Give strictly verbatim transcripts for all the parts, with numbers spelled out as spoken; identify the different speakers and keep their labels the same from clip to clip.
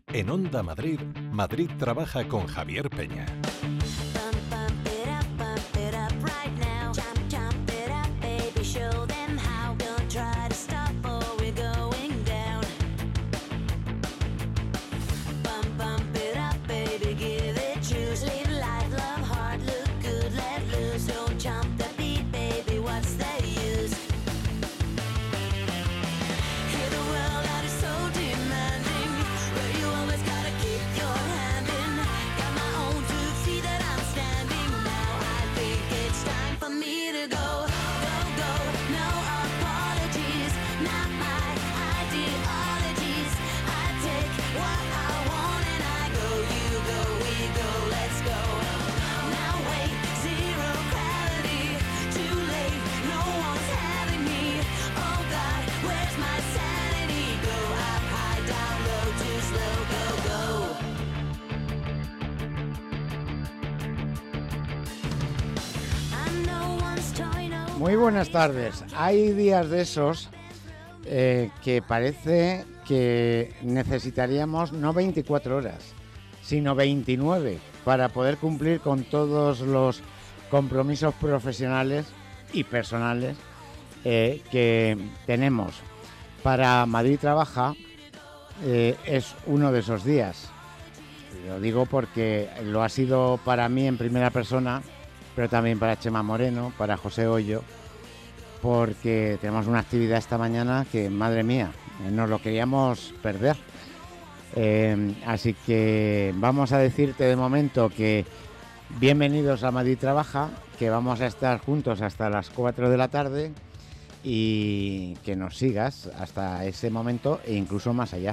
Speaker 1: En Onda Madrid, Madrid trabaja con Javier Peña.
Speaker 2: Muy buenas tardes. Hay días de esos eh, que parece que necesitaríamos no veinticuatro horas, sino veintinueve para poder cumplir con todos los compromisos profesionales y personales eh, que tenemos. Para Madrid Trabaja eh, es uno de esos días. Lo digo porque lo ha sido para mí en primera persona, pero también para Chema Moreno, para José Hoyo, porque tenemos una actividad esta mañana que, madre mía, nos lo queríamos perder. Eh, así que vamos a decirte de momento que bienvenidos a Madrid Trabaja, que vamos a estar juntos hasta las cuatro de la tarde y que nos sigas hasta ese momento e incluso más allá.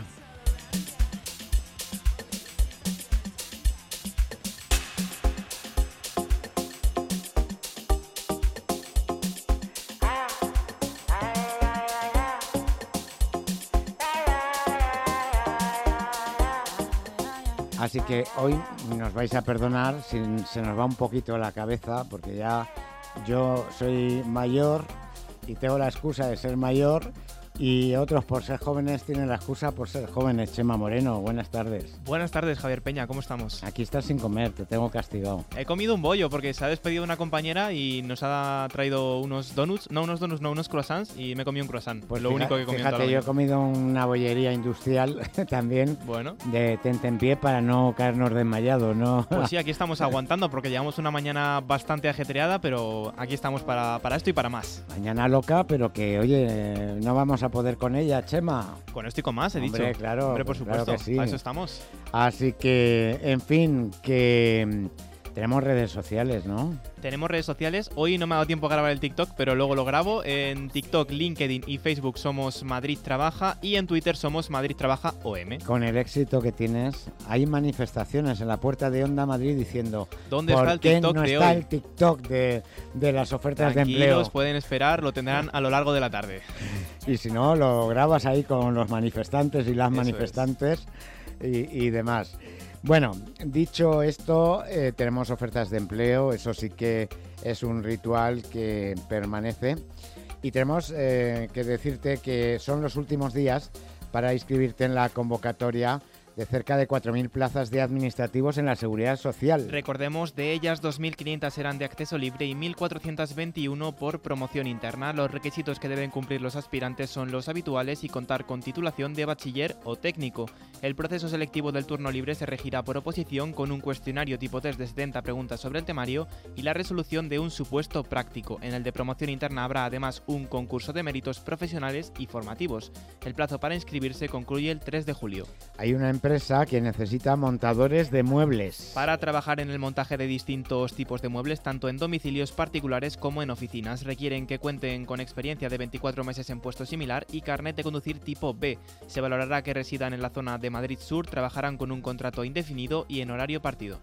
Speaker 2: Así que hoy nos vais a perdonar si se nos va un poquito la cabeza, porque ya yo soy mayor y tengo la excusa de ser mayor, y otros por ser jóvenes tienen la excusa por ser jóvenes. Chema Moreno, buenas tardes.
Speaker 3: Buenas tardes, Javier Peña, ¿cómo estamos?
Speaker 2: Aquí estás sin comer, te tengo castigado.
Speaker 3: He comido un bollo porque se ha despedido una compañera y nos ha traído unos donuts, no unos donuts, no, unos croissants, y me he comido un croissant.
Speaker 2: Pues
Speaker 3: lo
Speaker 2: fíjate,
Speaker 3: único que he comido.
Speaker 2: Fíjate, yo he comido una bollería industrial también,
Speaker 3: bueno,
Speaker 2: de tentempié para no caernos desmayados, ¿no?
Speaker 3: Pues sí, aquí estamos aguantando porque llevamos una mañana bastante ajetreada, pero aquí estamos para, para esto y para más.
Speaker 2: Mañana loca, pero que, oye, no vamos a poder con ella, Chema.
Speaker 3: Con esto y con más, he
Speaker 2: Hombre,
Speaker 3: dicho.
Speaker 2: Claro,
Speaker 3: Hombre, por supuesto,
Speaker 2: claro que sí.
Speaker 3: A eso estamos.
Speaker 2: Así que, en fin, que tenemos redes sociales, ¿no?
Speaker 3: Tenemos redes sociales. Hoy no me ha dado tiempo a grabar el TikTok, pero luego lo grabo. En TikTok, LinkedIn y Facebook somos Madrid Trabaja, y en Twitter somos Madrid Trabaja O M.
Speaker 2: Con el éxito que tienes, hay manifestaciones en la puerta de Onda Madrid diciendo
Speaker 3: ¿dónde
Speaker 2: ¿por
Speaker 3: está el
Speaker 2: qué
Speaker 3: TikTok
Speaker 2: no
Speaker 3: de
Speaker 2: está
Speaker 3: hoy?
Speaker 2: el TikTok de, de las ofertas
Speaker 3: Tranquilos,
Speaker 2: de empleo?
Speaker 3: pueden esperar, lo tendrán a lo largo de la tarde.
Speaker 2: Y si no, lo grabas ahí con los manifestantes y las
Speaker 3: Eso
Speaker 2: manifestantes y, y demás. Bueno, dicho esto, eh, tenemos ofertas de empleo, eso sí que es un ritual que permanece. Y tenemos eh, que decirte que son los últimos días para inscribirte en la convocatoria de cerca de cuatro mil plazas de administrativos en la Seguridad Social.
Speaker 3: Recordemos, de ellas dos mil quinientas serán de acceso libre y mil cuatrocientos veintiuno por promoción interna. Los requisitos que deben cumplir los aspirantes son los habituales y contar con titulación de bachiller o técnico. El proceso selectivo del turno libre se regirá por oposición con un cuestionario tipo test de setenta preguntas sobre el temario y la resolución de un supuesto práctico. En el de promoción interna habrá además un concurso de méritos profesionales y formativos. El plazo para inscribirse concluye el tres de julio.
Speaker 2: Hay una empresa que necesita montadores de muebles.
Speaker 3: Para trabajar en el montaje de distintos tipos de muebles, tanto en domicilios particulares como en oficinas, requieren que cuenten con experiencia de veinticuatro meses en puesto similar y carnet de conducir tipo B. Se valorará que residan en la zona de Madrid Sur, trabajarán con un contrato indefinido y en horario partido.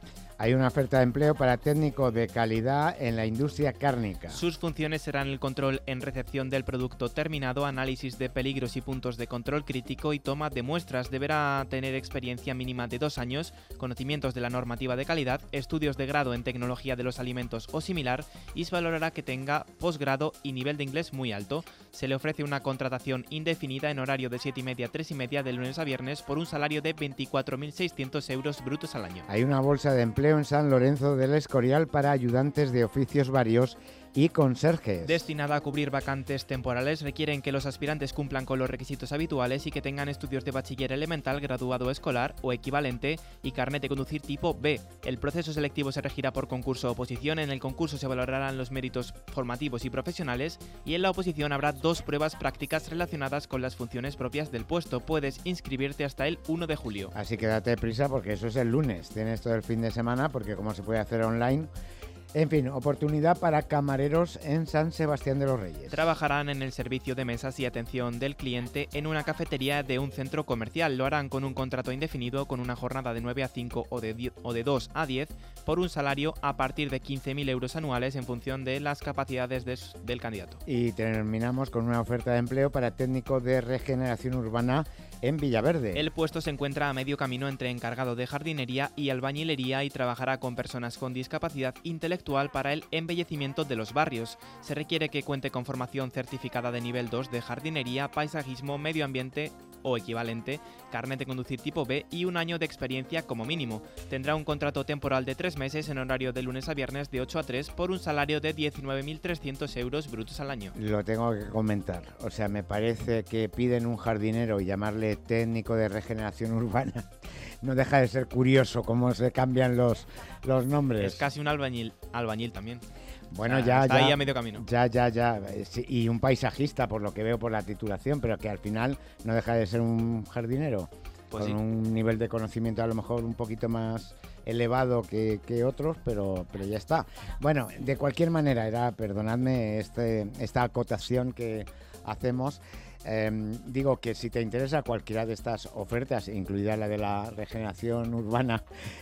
Speaker 2: Hay una oferta de empleo para técnico de calidad en la industria cárnica.
Speaker 3: Sus funciones serán el control en recepción del producto terminado, análisis de peligros y puntos de control crítico y toma de muestras. Deberá tener experiencia mínima de dos años, conocimientos de la normativa de calidad, estudios de grado en tecnología de los alimentos o similar, y se valorará que tenga posgrado y nivel de inglés muy alto. Se le ofrece una contratación indefinida en horario de siete y media a tres y media de lunes a viernes por un salario de veinticuatro mil seiscientos euros brutos al año.
Speaker 2: Hay una bolsa de empleo en San Lorenzo del Escorial para ayudantes de oficios varios y conserjes.
Speaker 3: Destinada a cubrir vacantes temporales, requieren que los aspirantes cumplan con los requisitos habituales y que tengan estudios de bachiller elemental, graduado escolar o equivalente y carnet de conducir tipo B. El proceso selectivo se regirá por concurso o oposición. En el concurso se valorarán los méritos formativos y profesionales, y en la oposición habrá dos pruebas prácticas relacionadas con las funciones propias del puesto. Puedes inscribirte hasta el primero de julio.
Speaker 2: Así que date prisa porque eso es el lunes. Tienes todo el fin de semana porque como se puede hacer online. En fin, oportunidad para camareros en San Sebastián de los Reyes.
Speaker 3: Trabajarán en el servicio de mesas y atención del cliente en una cafetería de un centro comercial. Lo harán con un contrato indefinido, con una jornada de nueve a cinco o de, diez, o de dos a diez, por un salario a partir de quince mil euros anuales en función de las capacidades de, del candidato.
Speaker 2: Y terminamos con una oferta de empleo para técnico de regeneración urbana en Villaverde.
Speaker 3: El puesto se encuentra a medio camino entre encargado de jardinería y albañilería y trabajará con personas con discapacidad intelectual para el embellecimiento de los barrios. Se requiere que cuente con formación certificada de nivel dos de jardinería, paisajismo, medio ambiente o equivalente, carnet de conducir tipo B y un año de experiencia como mínimo. Tendrá un contrato temporal de tres meses en horario de lunes a viernes de ocho a tres por un salario de diecinueve mil trescientos euros brutos al año.
Speaker 2: Lo tengo que comentar. O sea, me parece que piden un jardinero y llamarle técnico de regeneración urbana. No deja de ser curioso cómo se cambian los, los nombres.
Speaker 3: Es casi un albañil, albañil también.
Speaker 2: Bueno,
Speaker 3: o sea,
Speaker 2: ya,
Speaker 3: está
Speaker 2: ya,
Speaker 3: ahí a medio camino.
Speaker 2: Ya, ya, ya. Sí, y un paisajista, por lo que veo por la titulación, pero que al final no deja de ser un jardinero.
Speaker 3: Pues
Speaker 2: con
Speaker 3: sí.
Speaker 2: Un nivel de conocimiento a lo mejor un poquito más elevado que, que otros, pero, pero ya está. Bueno, de cualquier manera, era, perdonadme este, esta acotación que hacemos. Eh, digo que si te interesa cualquiera de estas ofertas, incluida la de la regeneración urbana,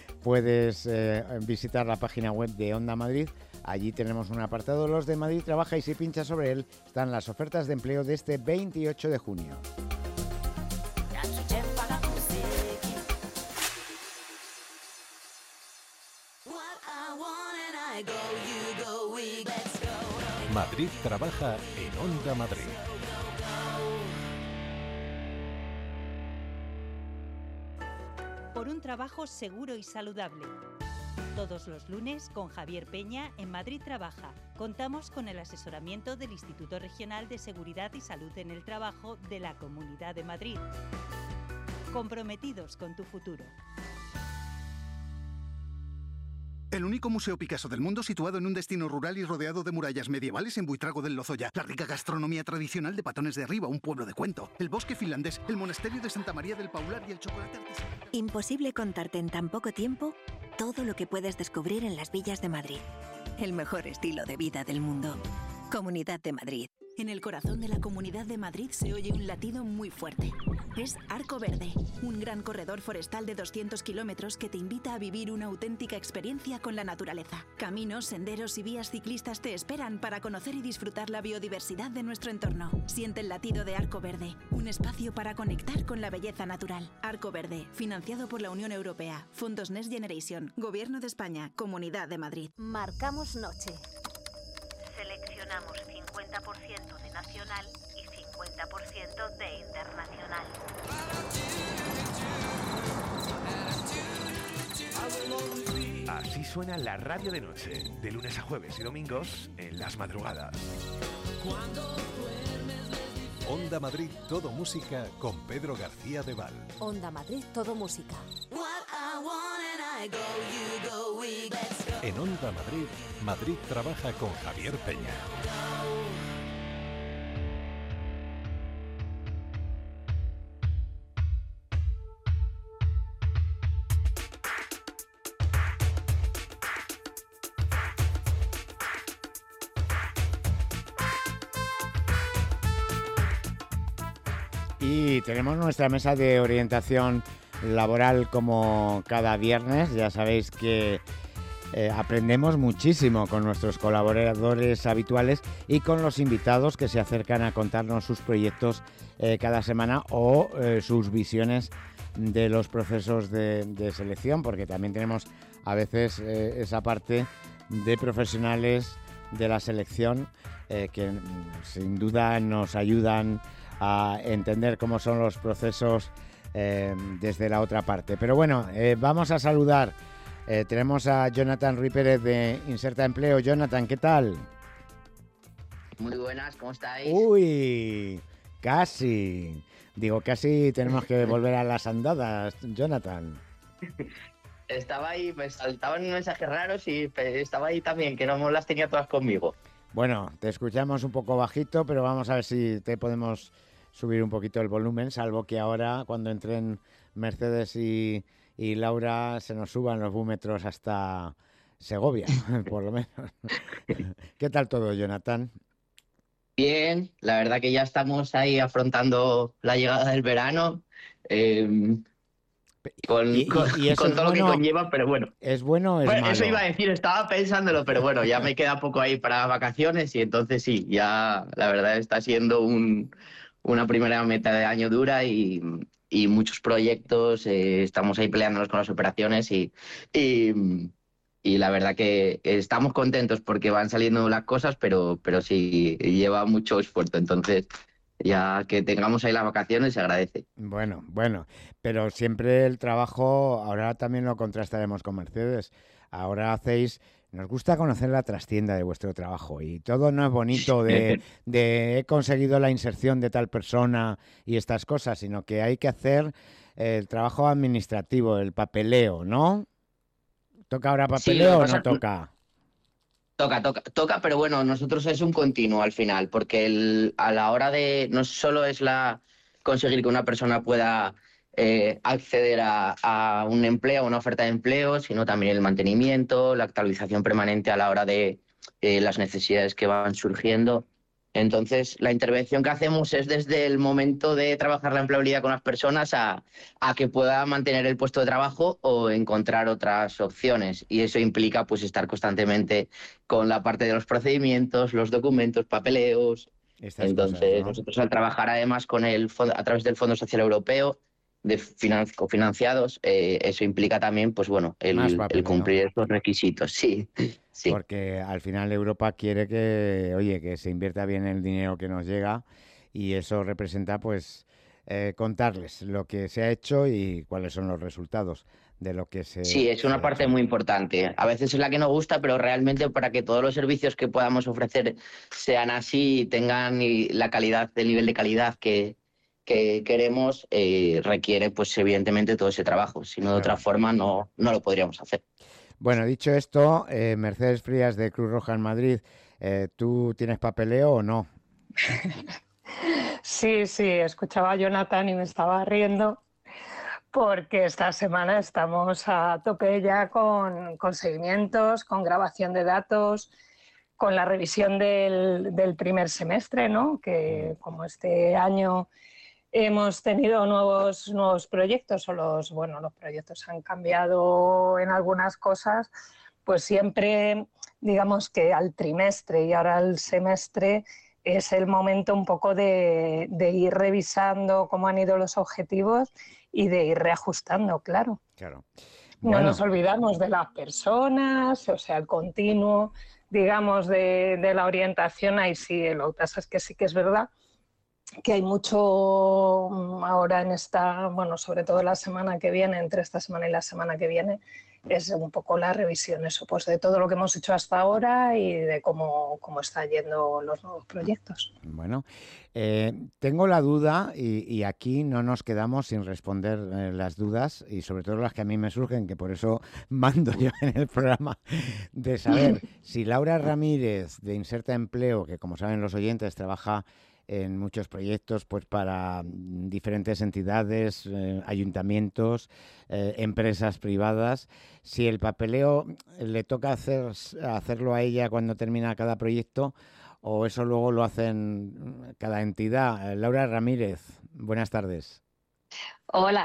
Speaker 2: puedes eh, visitar la página web de Onda Madrid. Allí tenemos un apartado, Los de Madrid Trabaja, y si pinchas sobre él están las ofertas de empleo de este veintiocho de junio.
Speaker 1: Madrid Trabaja en Onda Madrid.
Speaker 4: Por un trabajo seguro y saludable. Todos los lunes con Javier Peña en Madrid Trabaja. Contamos con el asesoramiento del Instituto Regional de Seguridad y Salud en el Trabajo de la Comunidad de Madrid. Comprometidos con tu futuro.
Speaker 5: El único museo Picasso del mundo situado en un destino rural y rodeado de murallas medievales en Buitrago del Lozoya. La rica gastronomía tradicional de Patones de Arriba, un pueblo de cuento. El bosque finlandés, el monasterio de Santa María del Paular y el chocolate artesanal.
Speaker 6: Imposible contarte en tan poco tiempo todo lo que puedes descubrir en las villas de Madrid. El mejor estilo de vida del mundo. Comunidad de Madrid.
Speaker 7: En el corazón de la Comunidad de Madrid se oye un latido muy fuerte. Es Arco Verde, un gran corredor forestal de doscientos kilómetros que te invita a vivir una auténtica experiencia con la naturaleza. Caminos, senderos y vías ciclistas te esperan para conocer y disfrutar la biodiversidad de nuestro entorno. Siente el latido de Arco Verde, un espacio para conectar con la belleza natural. Arco Verde, financiado por la Unión Europea, Fondos Next Generation, Gobierno de España, Comunidad de Madrid.
Speaker 8: Marcamos noche. Seleccionamos cincuenta por ciento de nacional y cincuenta por ciento de internacional.
Speaker 9: Así suena la radio de noche, de lunes a jueves y domingos en las madrugadas.
Speaker 1: Onda Madrid Todo Música con Pedro García de Val.
Speaker 8: Onda Madrid Todo Música.
Speaker 1: En Onda Madrid, Madrid Trabaja con Javier Peña.
Speaker 2: Y tenemos nuestra mesa de orientación laboral como cada viernes. Ya sabéis que eh, aprendemos muchísimo con nuestros colaboradores habituales y con los invitados que se acercan a contarnos sus proyectos eh, cada semana o eh, sus visiones de los procesos de, de selección, porque también tenemos a veces eh, esa parte de profesionales de la selección eh, que sin duda nos ayudan a entender cómo son los procesos eh, desde la otra parte. Pero bueno, eh, vamos a saludar. Eh, tenemos a Jonathan Ruiz Pérez de Inserta Empleo. Jonathan, ¿qué tal?
Speaker 10: Muy buenas, ¿cómo estáis?
Speaker 2: Uy, casi. Digo, casi tenemos que volver a las andadas, Jonathan.
Speaker 10: Estaba ahí, pues saltaban mensajes raros y pues, estaba ahí también, que no las tenía todas conmigo.
Speaker 2: Bueno, te escuchamos un poco bajito, pero vamos a ver si te podemos subir un poquito el volumen, salvo que ahora cuando entren Mercedes y... y Laura se nos suban los búmetros hasta Segovia, por lo menos. ¿Qué tal todo, Jonathan?
Speaker 10: Bien, la verdad que ya estamos ahí afrontando la llegada del verano, eh, con,
Speaker 2: y,
Speaker 10: con,
Speaker 2: y, y
Speaker 10: con todo
Speaker 2: bueno,
Speaker 10: lo que conlleva, pero bueno.
Speaker 2: ¿Es bueno o es
Speaker 10: bueno,
Speaker 2: malo?
Speaker 10: Eso iba a decir, estaba pensándolo, pero bueno, ya me queda poco ahí para vacaciones y entonces sí, ya la verdad está siendo un, una primera meta de año dura y... y muchos proyectos, eh, estamos ahí peleándonos con las operaciones y, y, y la verdad que estamos contentos porque van saliendo las cosas, pero, pero sí, lleva mucho esfuerzo, entonces ya que tengamos ahí las vacaciones se agradece.
Speaker 2: Bueno, bueno, pero siempre el trabajo, ahora también lo contrastaremos con Mercedes, ahora hacéis... Nos gusta conocer la trastienda de vuestro trabajo y todo no es bonito de, de he conseguido la inserción de tal persona y estas cosas, sino que hay que hacer el trabajo administrativo, el papeleo, ¿no? ¿Toca ahora papeleo sí, o no toca?
Speaker 10: Toca, toca, toca, pero bueno, nosotros es un continuo al final, porque el, a la hora de, no solo es la conseguir que una persona pueda... Eh, acceder a, a un empleo, a una oferta de empleo, sino también el mantenimiento, la actualización permanente a la hora de eh, las necesidades que van surgiendo. Entonces, la intervención que hacemos es desde el momento de trabajar la empleabilidad con las personas a, a que pueda mantener el puesto de trabajo o encontrar otras opciones. Y eso implica pues estar constantemente con la parte de los procedimientos, los documentos, papeleos. Estas Entonces, cosas, ¿no? Nosotros al trabajar además con el a través del Fondo Social Europeo, de financi cofinanciados, eh, eso implica también, pues bueno, el, el cumplir estos requisitos, sí, sí.
Speaker 2: Porque al final Europa quiere que, oye, que se invierta bien el dinero que nos llega y eso representa, pues, eh, contarles lo que se ha hecho y cuáles son los resultados de lo que se...
Speaker 10: Sí, es una parte muy importante. A veces es la que nos gusta, pero realmente para que todos los servicios que podamos ofrecer sean así y tengan la calidad, el nivel de calidad que... que queremos, eh, requiere pues evidentemente todo ese trabajo, si no de otra forma no, no lo podríamos hacer.
Speaker 2: Bueno, dicho esto, eh, Mercedes Frías de Cruz Roja en Madrid, eh, ¿tú tienes papeleo o no?
Speaker 11: Sí, sí, escuchaba a Jonathan y me estaba riendo porque esta semana estamos a tope ya con, con seguimientos, con grabación de datos, con la revisión del, del primer semestre, ¿no? Que como este año hemos tenido nuevos, nuevos proyectos, o los, bueno, los proyectos han cambiado en algunas cosas, pues siempre, digamos que al trimestre y ahora al semestre es el momento un poco de, de ir revisando cómo han ido los objetivos y de ir reajustando, claro.
Speaker 2: Claro.
Speaker 11: Bueno. No nos olvidamos de las personas, o sea, el continuo, digamos, de, de la orientación, ahí sí, lo que pasa es que sí que es verdad que hay mucho ahora en esta, bueno, sobre todo la semana que viene, entre esta semana y la semana que viene, es un poco la revisión, eso, pues de todo lo que hemos hecho hasta ahora y de cómo, cómo están yendo los nuevos proyectos.
Speaker 2: Bueno, eh, tengo la duda y, y aquí no nos quedamos sin responder eh, las dudas y sobre todo las que a mí me surgen, que por eso mando yo en el programa, de saber si Laura Ramírez de Inserta Empleo, que como saben los oyentes trabaja en muchos proyectos pues para diferentes entidades, eh, ayuntamientos, eh, empresas privadas. Si el papeleo le toca hacer, hacerlo a ella cuando termina cada proyecto o eso luego lo hacen cada entidad. Laura Ramírez, buenas tardes.
Speaker 12: Hola,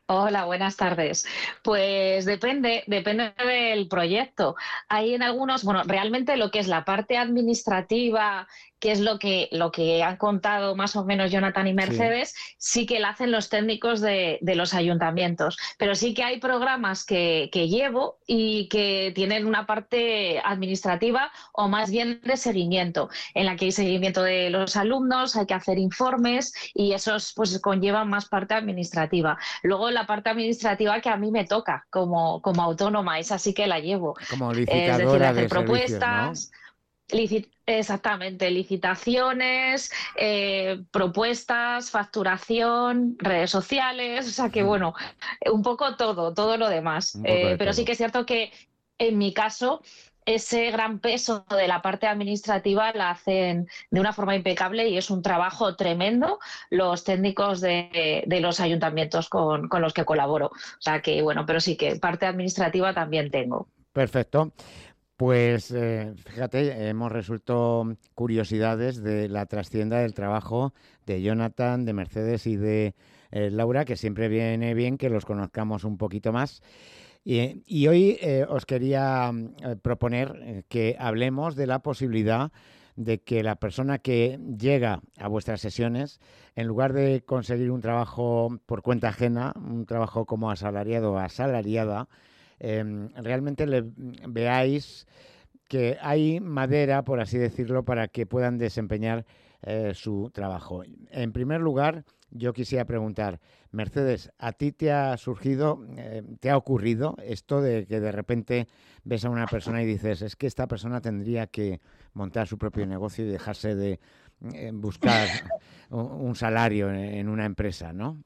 Speaker 12: Hola, buenas tardes. Pues depende, depende del proyecto. Hay en algunos, bueno, realmente lo que es la parte administrativa, que es lo que, lo que han contado más o menos Jonathan y
Speaker 2: Sí.
Speaker 12: Mercedes, sí que la hacen los técnicos de, de los ayuntamientos. Pero sí que hay programas que, que llevo y que tienen una parte administrativa o más bien de seguimiento, en la que hay seguimiento de los alumnos, hay que hacer informes y esos pues conllevan más parte administrativa. Luego la parte administrativa que a mí me toca como, como autónoma, esa sí que la llevo.
Speaker 2: Como
Speaker 12: Es decir, de
Speaker 2: licitadora
Speaker 12: hacer
Speaker 2: de servicios, ¿no?
Speaker 12: propuestas, lici- exactamente, licitaciones, eh, propuestas, facturación, redes sociales, o sea que bueno, un poco todo, todo lo demás.
Speaker 2: Un poco
Speaker 12: Eh,
Speaker 2: de
Speaker 12: pero sí
Speaker 2: todo.
Speaker 12: que es cierto que en mi caso ese gran peso de la parte administrativa la hacen de una forma impecable y es un trabajo tremendo los técnicos de, de los ayuntamientos con, con los que colaboro. O sea que, bueno, pero sí que parte administrativa también tengo.
Speaker 2: Perfecto. Pues eh, fíjate, hemos resuelto curiosidades de la trastienda del trabajo de Jonathan, de Mercedes y de eh, Laura, que siempre viene bien que los conozcamos un poquito más. Y, y hoy eh, os quería eh, proponer eh, que hablemos de la posibilidad de que la persona que llega a vuestras sesiones, en lugar de conseguir un trabajo por cuenta ajena, un trabajo como asalariado o asalariada, eh, realmente le veáis que hay madera, por así decirlo, para que puedan desempeñar eh, su trabajo. En primer lugar, yo quisiera preguntar, Mercedes, ¿a ti te ha surgido, eh, te ha ocurrido esto de que de repente ves a una persona y dices, es que esta persona tendría que montar su propio negocio y dejarse de eh, buscar un, un salario en, en una empresa, ¿no?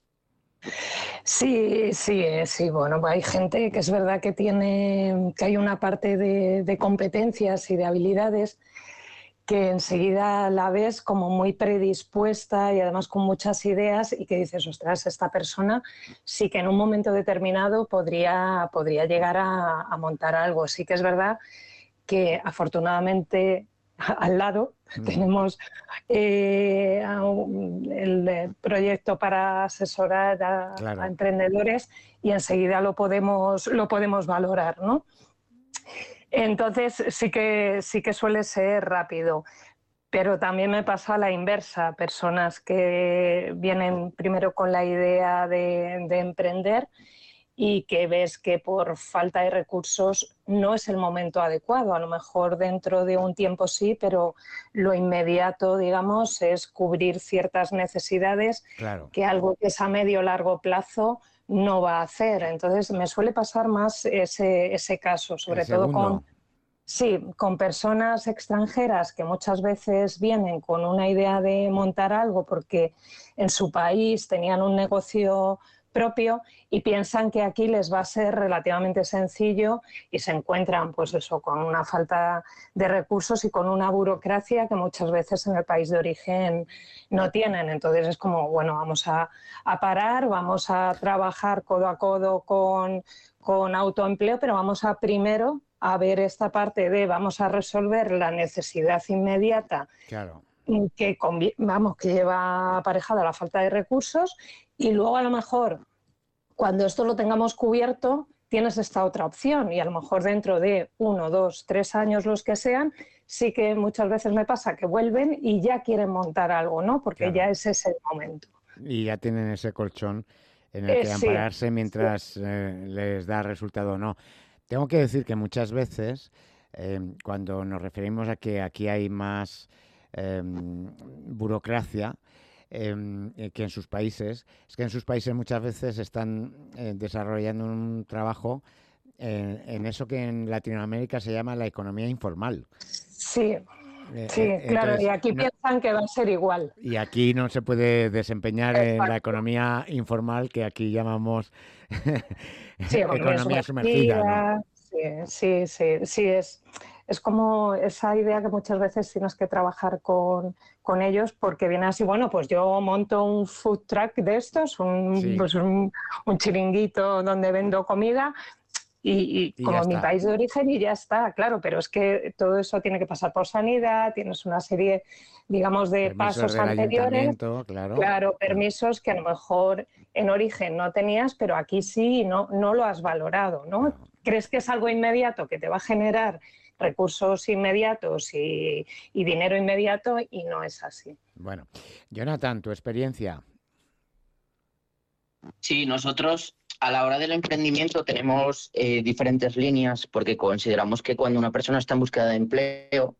Speaker 11: Sí, sí, eh, sí, bueno, hay gente que es verdad que tiene, que hay una parte de, de competencias y de habilidades que enseguida la ves como muy predispuesta y además con muchas ideas y que dices, ostras, esta persona sí que en un momento determinado podría, podría llegar a, a montar algo. Sí que es verdad que afortunadamente al lado mm. tenemos eh, el proyecto para asesorar a, claro. a emprendedores y enseguida lo podemos, lo podemos valorar, ¿no? Entonces sí que, sí que suele ser rápido, pero también me pasa a la inversa, personas que vienen primero con la idea de, de emprender y que ves que por falta de recursos no es el momento adecuado. A lo mejor dentro de un tiempo sí, pero lo inmediato, digamos, es cubrir ciertas necesidades claro. que algo que es a medio o largo plazo no va a hacer. Entonces me suele pasar más ese, ese caso, sobre todo con, sí, con personas extranjeras que muchas veces vienen con una idea de montar algo porque en su país tenían un negocio propio y piensan que aquí les va a ser relativamente sencillo y se encuentran pues eso con una falta de recursos y con una burocracia que muchas veces en el país de origen no tienen. Entonces es como, bueno, vamos a, a parar, vamos a trabajar codo a codo con, con autoempleo, pero vamos a primero a ver esta parte de vamos a resolver la necesidad inmediata claro. que, vamos, que lleva aparejada la falta de recursos. Y luego a lo mejor, cuando esto lo tengamos cubierto, tienes esta otra opción y a lo mejor dentro de uno, dos, tres años, los que sean, sí que muchas veces me pasa que vuelven y ya quieren montar algo, ¿no? Porque claro. ya ese es el momento.
Speaker 2: Y ya tienen ese colchón en el eh, que ampararse sí, mientras sí. eh, les da resultado o no. Tengo que decir que muchas veces, eh, cuando nos referimos a que aquí hay más eh, burocracia, Eh, que en sus países, es que en sus países muchas veces están eh, desarrollando un trabajo eh, en eso que en Latinoamérica se llama la economía informal.
Speaker 11: Sí, eh, sí, eh, claro, entonces, y aquí no, piensan que va a ser igual.
Speaker 2: Y aquí no se puede desempeñar Exacto. en la economía informal, que aquí llamamos
Speaker 11: sí, economía sumergida, ¿no? Sí, sí, sí, sí, es... Es como esa idea que muchas veces tienes que trabajar con, con ellos porque viene así, bueno, pues yo monto un food truck de estos, un, sí. pues un, un chiringuito donde vendo comida y, y como mi país de origen y ya está, claro, pero es que todo eso tiene que pasar por sanidad, tienes una serie, digamos, de
Speaker 2: Permisos
Speaker 11: pasos
Speaker 2: del
Speaker 11: anteriores,
Speaker 2: claro,
Speaker 11: claro, permisos que a lo mejor en origen no tenías, pero aquí sí y no, no lo has valorado, ¿no? Claro. ¿Crees que es algo inmediato que te va a generar recursos inmediatos y, y dinero inmediato? Y no es así.
Speaker 2: Bueno, Jonathan, tu experiencia.
Speaker 10: Sí, nosotros a la hora del emprendimiento tenemos eh, diferentes líneas porque consideramos que cuando una persona está en búsqueda de empleo,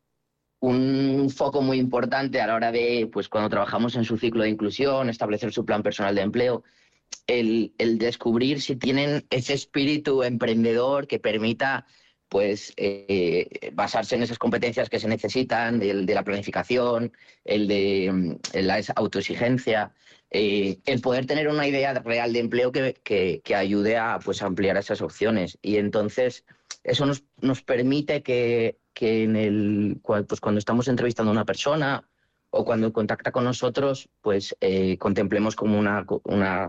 Speaker 10: un foco muy importante a la hora de, pues cuando trabajamos en su ciclo de inclusión, establecer su plan personal de empleo, el, el descubrir si tienen ese espíritu emprendedor que permita pues eh, basarse en esas competencias que se necesitan, el de la planificación, el de el la autoexigencia, eh, el poder tener una idea real de empleo que, que, que ayude a pues, ampliar esas opciones. Y entonces eso nos, nos permite que, que en el, pues, cuando estamos entrevistando a una persona o cuando contacta con nosotros, pues eh, contemplemos como una... una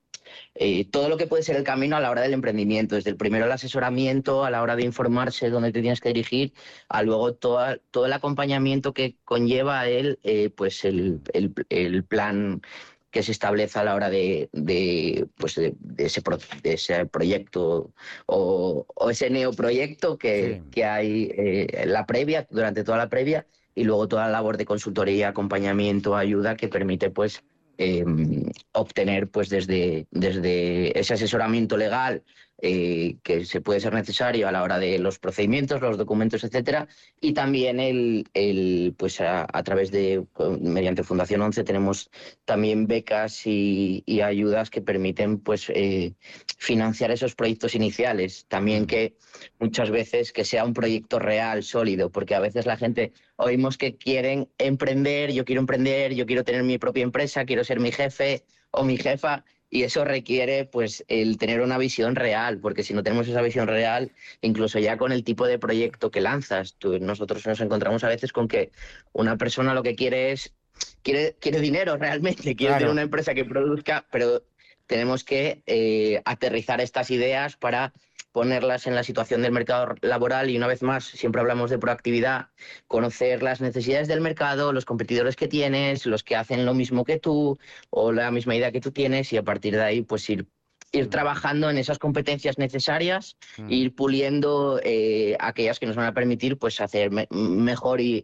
Speaker 10: Eh, todo lo que puede ser el camino a la hora del emprendimiento, desde el primero el asesoramiento, a la hora de informarse dónde te tienes que dirigir, a luego toda, todo el acompañamiento que conlleva a él, eh, pues el, el, el plan que se establece a la hora de, de, pues de, de, ese, pro, de ese proyecto o, o ese neoproyecto que, sí. que hay eh, la previa, durante toda la previa, y luego toda la labor de consultoría, acompañamiento, ayuda que permite pues Eh, obtener pues desde, desde ese asesoramiento legal eh, que se puede ser necesario a la hora de los procedimientos, los documentos, etcétera, y también el, el pues a, a través de, mediante Fundación once tenemos también becas y, y ayudas que permiten pues eh, financiar esos proyectos iniciales, también que muchas veces que sea un proyecto real, sólido, porque a veces la gente oímos que quieren emprender, yo quiero emprender, yo quiero tener mi propia empresa, quiero ser mi jefe o mi jefa, y eso requiere pues el tener una visión real, porque si no tenemos esa visión real, incluso ya con el tipo de proyecto que lanzas, tú, nosotros nos encontramos a veces con que una persona lo que quiere es, quiere, quiere dinero realmente, quiere
Speaker 2: Claro.
Speaker 10: tener una empresa que produzca, pero tenemos que eh, aterrizar estas ideas para ponerlas en la situación del mercado laboral y una vez más, siempre hablamos de proactividad, conocer las necesidades del mercado, los competidores que tienes, los que hacen lo mismo que tú o la misma idea que tú tienes y a partir de ahí pues ir, ir trabajando en esas competencias necesarias, mm. ir puliendo eh, aquellas que nos van a permitir pues hacer me mejor y...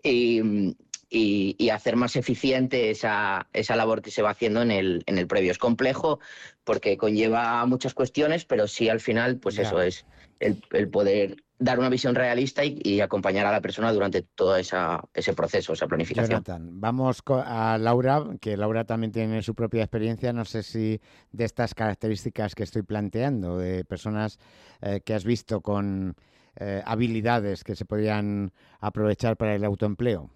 Speaker 10: y Y, y hacer más eficiente esa, esa labor que se va haciendo en el, en el previo. Es complejo porque conlleva muchas cuestiones, pero sí al final, pues ya. Eso es el, el poder dar una visión realista y, y acompañar a la persona durante todo esa, ese proceso, esa planificación.
Speaker 2: Jonathan, vamos a Laura, que Laura también tiene su propia experiencia, no sé si de estas características que estoy planteando, de personas eh, que has visto con eh, habilidades que se podrían aprovechar para el autoempleo.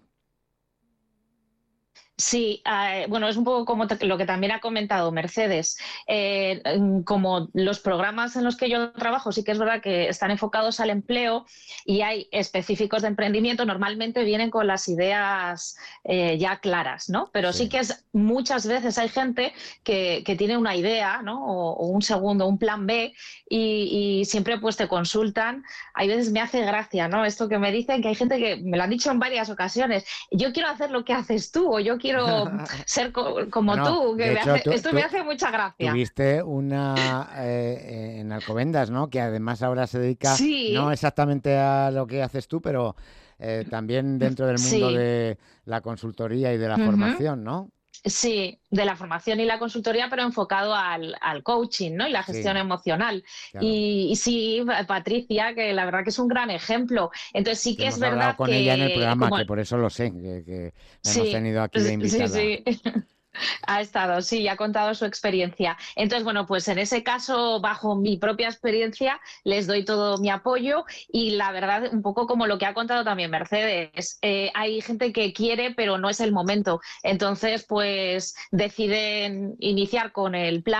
Speaker 12: Sí, eh, bueno, es un poco como lo que también ha comentado Mercedes. Eh, como los programas en los que yo trabajo, sí que es verdad que están enfocados al empleo y hay específicos de emprendimiento, normalmente vienen con las ideas eh, ya claras, ¿no? Pero sí, sí que es, muchas veces hay gente que, que tiene una idea, ¿no? O, o un segundo, un plan B y, y siempre pues te consultan. Hay veces me hace gracia, ¿no? Esto que me dicen, que hay gente que me lo han dicho en varias ocasiones, yo quiero hacer lo que haces tú o yo quiero quiero ser co como bueno, tú, que me hecho, hace, tú, esto tú, me hace mucha gracia.
Speaker 2: Tuviste una eh, en Alcobendas, ¿no? Que además ahora se dedica
Speaker 12: sí.
Speaker 2: no exactamente a lo que haces tú, pero eh, también dentro del mundo sí. de la consultoría y de la uh-huh. formación, ¿no?
Speaker 12: Sí, de la formación y la consultoría, pero enfocado al, al coaching, ¿no? Y la gestión sí, emocional. Claro. Y, y sí, Patricia, que la verdad que es un gran ejemplo. Entonces sí que, que es verdad
Speaker 2: hablado con
Speaker 12: que...
Speaker 2: ella en el programa, como... que por eso lo sé, que, que
Speaker 12: sí,
Speaker 2: hemos tenido aquí de invitada.
Speaker 12: Sí, sí. Ha estado, sí, ha contado su experiencia. Entonces, bueno, pues en ese caso, bajo mi propia experiencia, les doy todo mi apoyo y la verdad, un poco como lo que ha contado también Mercedes, eh, hay gente que quiere, pero no es el momento. Entonces, pues deciden iniciar con el plan A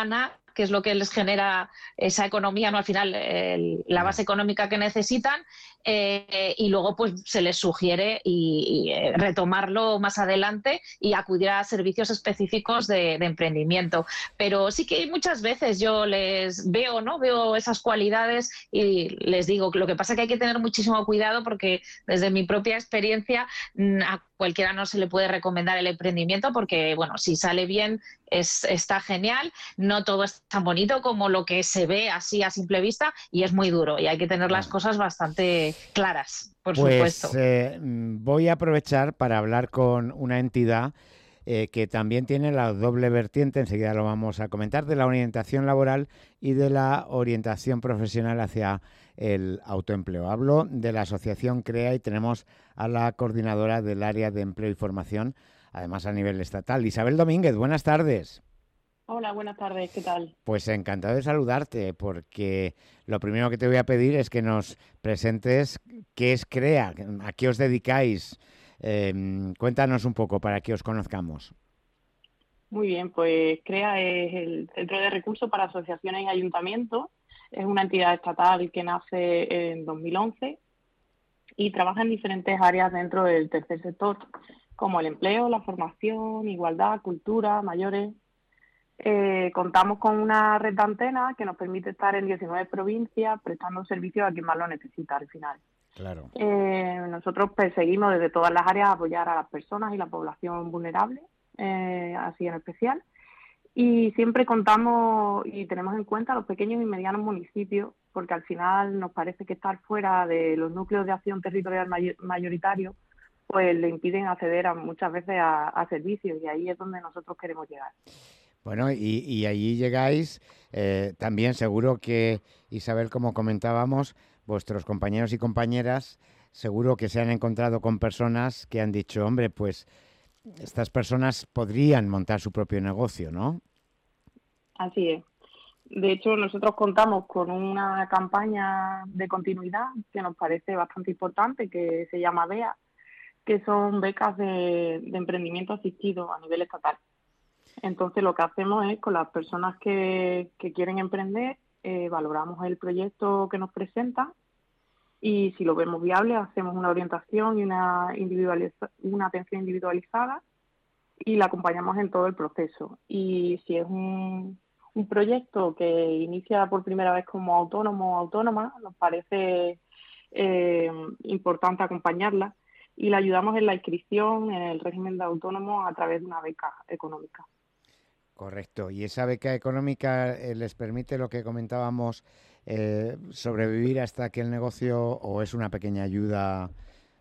Speaker 12: que es lo que les genera esa economía, ¿no? Al final, el, la base económica que necesitan, eh, y luego pues se les sugiere y, y eh, retomarlo más adelante y acudir a servicios específicos de, de emprendimiento. Pero sí que muchas veces yo les veo, ¿no? Veo esas cualidades y les digo, lo que pasa es que hay que tener muchísimo cuidado porque desde mi propia experiencia a cualquiera no se le puede recomendar el emprendimiento porque, bueno, si sale bien es, está genial, no todo es tan bonito como lo que se ve así a simple vista y es muy duro y hay que tener las cosas bastante claras, por
Speaker 2: pues,
Speaker 12: supuesto.
Speaker 2: Eh, voy a aprovechar para hablar con una entidad eh, que también tiene la doble vertiente, enseguida lo vamos a comentar, de la orientación laboral y de la orientación profesional hacia el autoempleo. Hablo de la asociación CREA y tenemos a la coordinadora del área de empleo y formación, además a nivel estatal. Isabel Domínguez, buenas tardes.
Speaker 13: Hola, buenas tardes, ¿qué tal?
Speaker 2: Pues encantado de saludarte, porque lo primero que te voy a pedir es que nos presentes qué es CREA, a qué os dedicáis. Eh, cuéntanos un poco para que os conozcamos.
Speaker 13: Muy bien, pues CREA es el Centro de Recursos para Asociaciones y Ayuntamientos. Es una entidad estatal que nace en dos mil once y trabaja en diferentes áreas dentro del tercer sector, como el empleo, la formación, igualdad, cultura, mayores. Eh, contamos con una red de antenas que nos permite estar en diecinueve provincias prestando servicios a quien más lo necesita al final.
Speaker 2: Claro.
Speaker 13: Eh, nosotros perseguimos desde todas las áreas apoyar a las personas y la población vulnerable, eh, así en especial. Y siempre contamos y tenemos en cuenta a los pequeños y medianos municipios, porque al final nos parece que estar fuera de los núcleos de acción territorial may- mayoritarios pues le impiden acceder a, muchas veces a, a servicios, y ahí es donde nosotros queremos llegar.
Speaker 2: Bueno, y, y allí llegáis, eh, también seguro que, Isabel, como comentábamos, vuestros compañeros y compañeras, seguro que se han encontrado con personas que han dicho, hombre, pues estas personas podrían montar su propio negocio, ¿no?
Speaker 13: Así es. De hecho, nosotros contamos con una campaña de continuidad que nos parece bastante importante, que se llama BEA, que son becas de, de emprendimiento asistido a nivel estatal. Entonces, lo que hacemos es, con las personas que, que quieren emprender, eh, valoramos el proyecto que nos presentan y si lo vemos viable, hacemos una orientación y una, individualiza- una atención individualizada y la acompañamos en todo el proceso. Y si es un, un proyecto que inicia por primera vez como autónomo o autónoma, nos parece eh, importante acompañarla y la ayudamos en la inscripción en el régimen de autónomo a través de una beca económica.
Speaker 2: Correcto. ¿Y esa beca económica eh, les permite lo que comentábamos, eh, sobrevivir hasta que el negocio, o es una pequeña ayuda?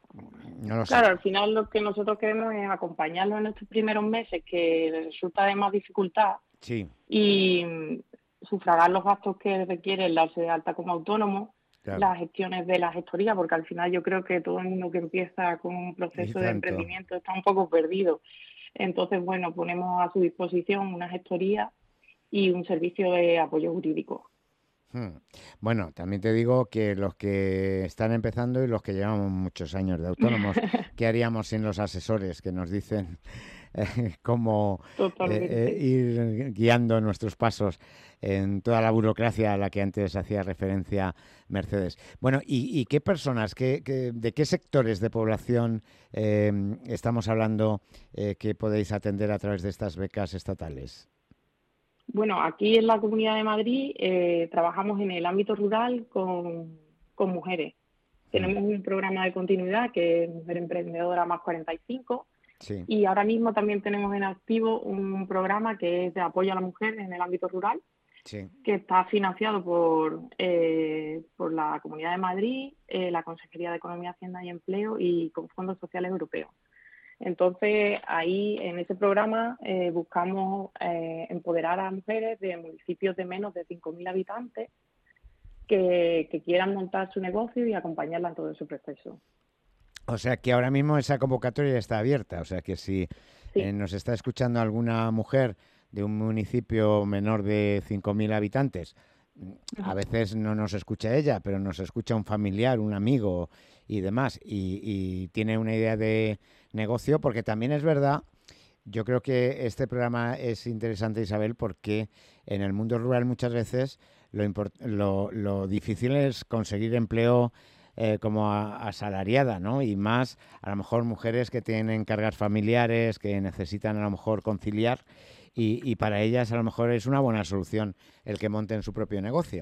Speaker 2: No lo sé.
Speaker 13: Claro, al final lo que nosotros queremos es acompañarlos en estos primeros meses que les resulta de más dificultad
Speaker 2: Sí.
Speaker 13: y mm, sufragar los gastos que requiere el darse de alta como autónomo,
Speaker 2: Claro.
Speaker 13: las gestiones de la gestoría, porque al final yo creo que todo el mundo que empieza con un proceso
Speaker 2: Y
Speaker 13: de
Speaker 2: tanto.
Speaker 13: emprendimiento está un poco perdido. Entonces, bueno, ponemos a su disposición una gestoría y un servicio de apoyo jurídico.
Speaker 2: Hmm. Bueno, también te digo que los que están empezando y los que llevamos muchos años de autónomos, ¿qué haríamos sin los asesores que nos dicen eh, cómo eh,
Speaker 13: Totalmente.
Speaker 2: eh, ir guiando nuestros pasos en toda la burocracia a la que antes hacía referencia Mercedes? Bueno, ¿y, y qué personas, qué, qué- de qué sectores de población eh, estamos hablando eh, que podéis atender a través de estas becas estatales?
Speaker 13: Bueno, aquí en la Comunidad de Madrid eh, trabajamos en el ámbito rural con, con mujeres. Tenemos un programa de continuidad que es Mujer Emprendedora más cuarenta y cinco
Speaker 2: Sí.
Speaker 13: y ahora mismo también tenemos en activo un programa que es de apoyo a la mujer en el ámbito rural,
Speaker 2: Sí.
Speaker 13: que está financiado por, eh, por la Comunidad de Madrid, eh, la Consejería de Economía, Hacienda y Empleo y con fondos sociales europeos. Entonces, ahí en ese programa eh, buscamos eh, empoderar a mujeres de municipios de menos de cinco mil habitantes que, que quieran montar su negocio y acompañarla en todo ese proceso.
Speaker 2: O sea que ahora mismo esa convocatoria está abierta. O sea que si
Speaker 13: Sí.
Speaker 2: eh, nos está escuchando alguna mujer de un municipio menor de cinco mil habitantes, a veces no nos escucha ella, pero nos escucha un familiar, un amigo y demás, y, y tiene una idea de negocio, porque también es verdad, yo creo que este programa es interesante, Isabel, porque en el mundo rural muchas veces lo, import- lo, lo difícil es conseguir empleo eh, como a- asalariada, ¿no? Y más a lo mejor mujeres que tienen cargas familiares, que necesitan a lo mejor conciliar y, y para ellas a lo mejor es una buena solución el que monten su propio negocio.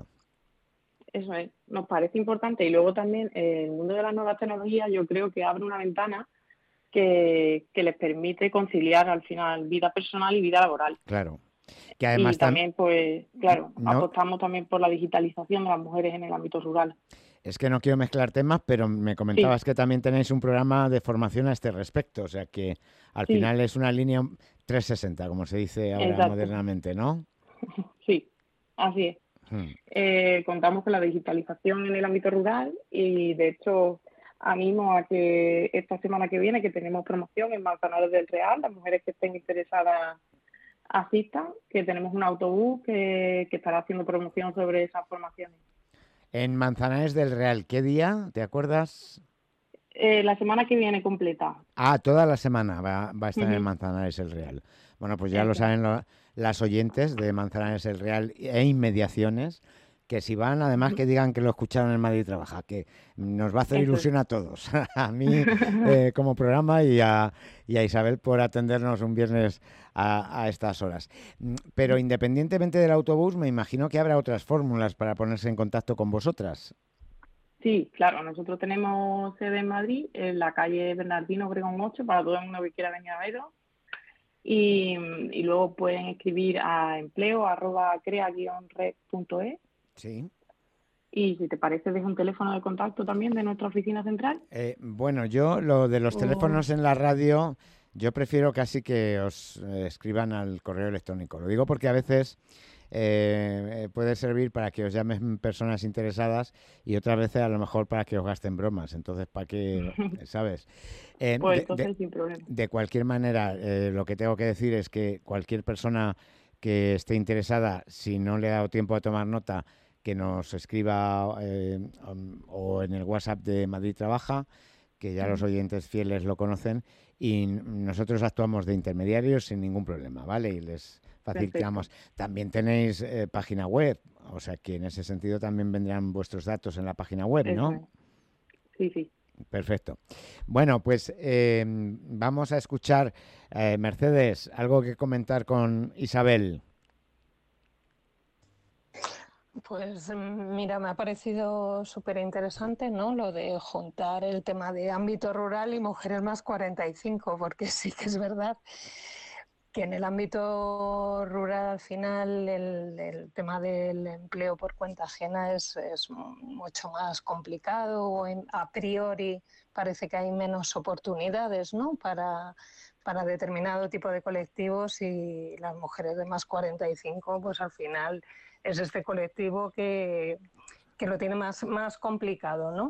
Speaker 13: Eso es, nos parece importante. Y luego también eh, el mundo de las nuevas tecnologías yo creo que abre una ventana que, que les permite conciliar al final vida personal y vida laboral.
Speaker 2: Claro. Que además
Speaker 13: y también, pues, claro,
Speaker 2: no,
Speaker 13: apostamos también por la digitalización de las mujeres en el ámbito rural.
Speaker 2: es que no quiero mezclar temas, pero me comentabas
Speaker 13: Sí.
Speaker 2: que también tenéis un programa de formación a este respecto, o sea que al
Speaker 13: Sí.
Speaker 2: final es una línea trescientos sesenta, como se dice ahora
Speaker 13: Exacto.
Speaker 2: modernamente, ¿no?
Speaker 13: Sí, así es.
Speaker 2: Hmm.
Speaker 13: Eh, contamos con la digitalización en el ámbito rural y, de hecho, animo a que esta semana que viene, que tenemos promoción en Manzanares del Real, las mujeres que estén interesadas asistan, que tenemos un autobús que, que estará haciendo promoción sobre esas formaciones.
Speaker 2: En Manzanares del Real, ¿qué día? ¿Te acuerdas?
Speaker 13: Eh, la semana que viene completa.
Speaker 2: Ah, toda la semana va, va a estar en
Speaker 13: Ujú.
Speaker 2: Manzanares el Real. Bueno, pues ya lo
Speaker 13: Eso.
Speaker 2: saben lo- las oyentes de Manzanares el Real e inmediaciones, que si van, además que digan que lo escucharon en Madrid Trabaja, que nos va a hacer
Speaker 13: Eso es.
Speaker 2: ilusión a todos, a mí eh, como programa y a, y a Isabel por atendernos un viernes a, a estas horas. Mm, Pero independientemente del autobús, me imagino que habrá otras fórmulas para ponerse en contacto con vosotras.
Speaker 13: Sí, claro, nosotros tenemos sede en Madrid, en la calle Bernardino Obregón ocho, para todo el mundo que quiera venir a verlo. Y, y luego pueden escribir a empleo arroba crea guion red punto es.
Speaker 2: Sí.
Speaker 13: Y si te parece, dejo un teléfono de contacto también de nuestra oficina central.
Speaker 2: Eh, bueno, yo lo de los
Speaker 13: O-
Speaker 2: teléfonos en la radio, yo prefiero casi que os eh, escriban al correo electrónico. Lo digo porque a veces eh, eh, puede servir para que os llamen personas interesadas y otras veces a lo mejor para que os gasten bromas. Entonces, para que, ¿sabes? Eh,
Speaker 13: Pues
Speaker 2: de-
Speaker 13: entonces
Speaker 2: de-
Speaker 13: sin problema.
Speaker 2: de cualquier manera, eh, lo que tengo que decir es que cualquier persona que esté interesada, si no le ha dado tiempo a tomar nota, que nos escriba eh, um, o en el WhatsApp de Madrid Trabaja, que ya los
Speaker 13: Ujú.
Speaker 2: oyentes fieles lo conocen, y n- nosotros actuamos de intermediarios sin ningún problema, ¿vale? Y les facilitamos. También tenéis eh, página web, o sea que en ese sentido también vendrán vuestros datos en la página web, ¿no?
Speaker 13: Eso es. Sí, sí.
Speaker 2: Perfecto. Bueno, pues eh, vamos a escuchar, eh, Mercedes, algo que comentar con Isabel.
Speaker 11: Pues mm, mira, me ha parecido súper interesante, ¿no? Lo de juntar el tema de ámbito rural y mujeres más cuarenta y cinco, porque sí que es verdad que en el ámbito rural al final el, el tema del empleo por cuenta ajena es, es mucho más complicado, o en- a priori parece que hay menos oportunidades, ¿no? para, para determinado tipo de colectivos, y las mujeres de más cuarenta y cinco pues al final es este colectivo que, que lo tiene más, más complicado, ¿no?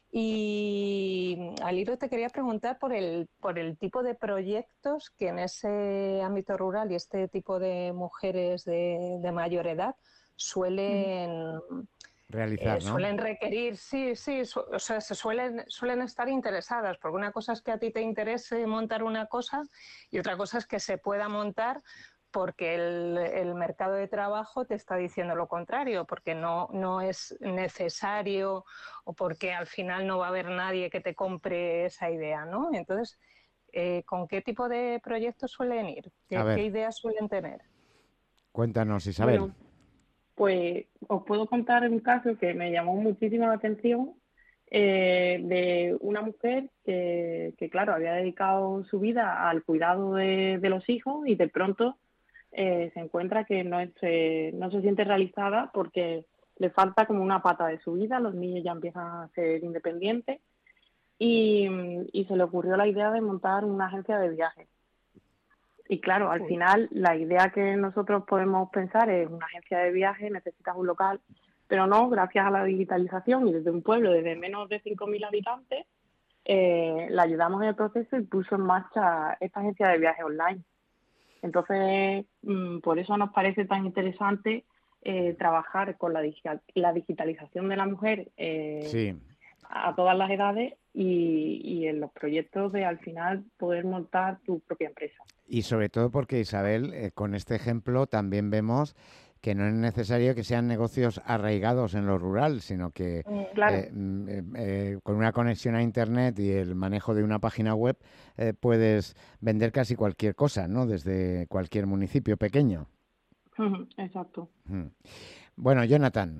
Speaker 11: Y al hilo te quería preguntar por el, por el tipo de proyectos que en ese ámbito rural y este tipo de mujeres de, de mayor edad suelen,
Speaker 2: Realizar,
Speaker 11: eh,
Speaker 2: ¿no?
Speaker 11: suelen requerir, sí, sí, su- o sea, se suelen, suelen estar interesadas, porque una cosa es que a ti te interese montar una cosa y otra cosa es que se pueda montar porque el, el mercado de trabajo te está diciendo lo contrario, porque no, no es necesario o porque al final no va a haber nadie que te compre esa idea, ¿no? Entonces, eh, ¿con qué tipo de proyectos suelen ir?
Speaker 2: A
Speaker 11: ¿Qué,
Speaker 2: ver.
Speaker 11: qué ideas suelen tener?
Speaker 2: Cuéntanos, Isabel.
Speaker 13: Bueno, pues os puedo contar un caso que me llamó muchísimo la atención, eh, de una mujer que, que, claro, había dedicado su vida al cuidado de, de los hijos y de pronto eh, se encuentra que no, es, eh, no se siente realizada porque le falta como una pata de su vida, los niños ya empiezan a ser independientes y, y se le ocurrió la idea de montar una agencia de viajes. Y claro, al
Speaker 11: Uy.
Speaker 13: final la idea que nosotros podemos pensar es una agencia de viajes, necesitas un local, pero no, gracias a la digitalización y desde un pueblo de menos de cinco mil habitantes, eh, la ayudamos en el proceso y puso en marcha esta agencia de viajes online. Entonces, mmm, por eso nos parece tan interesante eh, trabajar con la, digital, la digitalización de la mujer eh,
Speaker 2: Sí.
Speaker 13: a todas las edades y, y en los proyectos de al final poder montar tu propia empresa.
Speaker 2: Y sobre todo porque, Isabel, eh, con este ejemplo también vemos que no es necesario que sean negocios arraigados en lo rural, sino que
Speaker 13: Claro.
Speaker 2: eh, eh, eh, con una conexión a Internet y el manejo de una página web eh, puedes vender casi cualquier cosa, ¿no? Desde cualquier municipio pequeño.
Speaker 13: Exacto.
Speaker 2: Mm. Bueno, Jonathan.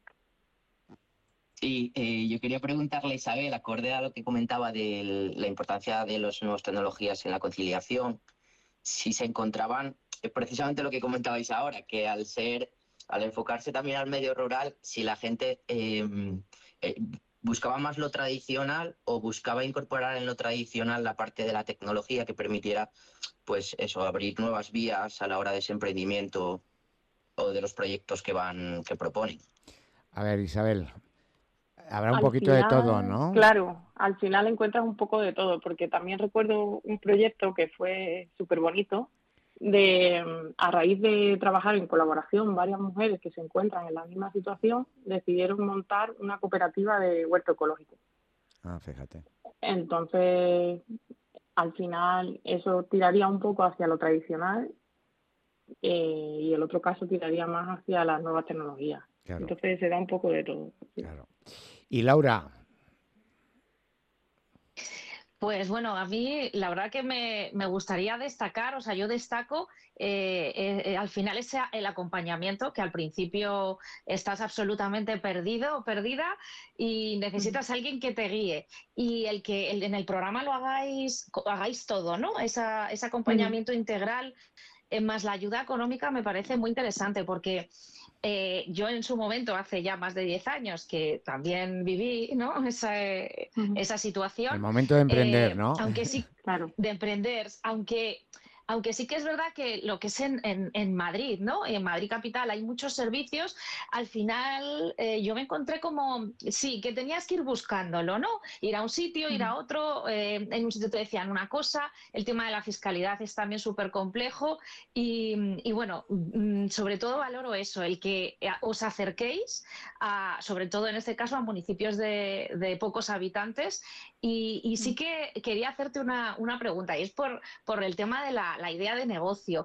Speaker 10: Sí, eh, yo quería preguntarle a Isabel, acorde a lo que comentaba de la importancia de las nuevas tecnologías en la conciliación, si se encontraban, eh, precisamente lo que comentabais ahora, que al ser, al enfocarse también al medio rural, si la gente eh, eh, buscaba más lo tradicional o buscaba incorporar en lo tradicional la parte de la tecnología que permitiera, pues eso, abrir nuevas vías a la hora de ese emprendimiento o de los proyectos que van, que proponen.
Speaker 2: A ver, Isabel, habrá un
Speaker 13: Al
Speaker 2: poquito
Speaker 13: final,
Speaker 2: de todo, ¿no?
Speaker 13: Claro, al final encuentras un poco de todo, porque también recuerdo un proyecto que fue súper bonito, de a raíz de trabajar en colaboración varias mujeres que se encuentran en la misma situación, decidieron montar una cooperativa de huerto ecológico.
Speaker 2: Ah, fíjate.
Speaker 13: Entonces, al final eso tiraría un poco hacia lo tradicional eh, y el otro caso tiraría más hacia las nuevas tecnologías.
Speaker 2: Claro.
Speaker 13: Entonces se da un poco de todo.
Speaker 2: Claro. Y Laura.
Speaker 12: Pues bueno, a mí la verdad que me, me gustaría destacar, o sea, yo destaco eh, eh, al final ese el acompañamiento, que al principio estás absolutamente perdido o perdida y necesitas a alguien que te guíe. Y el que el, en el programa lo hagáis, hagáis todo, ¿no? Esa, ese acompañamiento integral eh, más la ayuda económica me parece muy interesante porque Eh, yo en su momento, hace ya más de diez años, que también viví, ¿no? esa, eh, esa situación.
Speaker 2: El momento de emprender,
Speaker 12: eh,
Speaker 2: ¿no?
Speaker 12: Aunque sí,
Speaker 13: claro.
Speaker 12: de emprender, aunque, aunque sí que es verdad que lo que es en, en, en Madrid, ¿no? En Madrid capital hay muchos servicios, al final eh, yo me encontré como, sí, que tenías que ir buscándolo, ¿no? Ir a un sitio, ir a otro, eh, en un sitio te decían una cosa, el tema de la fiscalidad es también súper complejo y, y bueno, sobre todo valoro eso, el que os acerquéis, a, sobre todo en este caso a municipios de, de pocos habitantes y, y sí que quería hacerte una, una pregunta y es por, por el tema de la, la idea de negocio.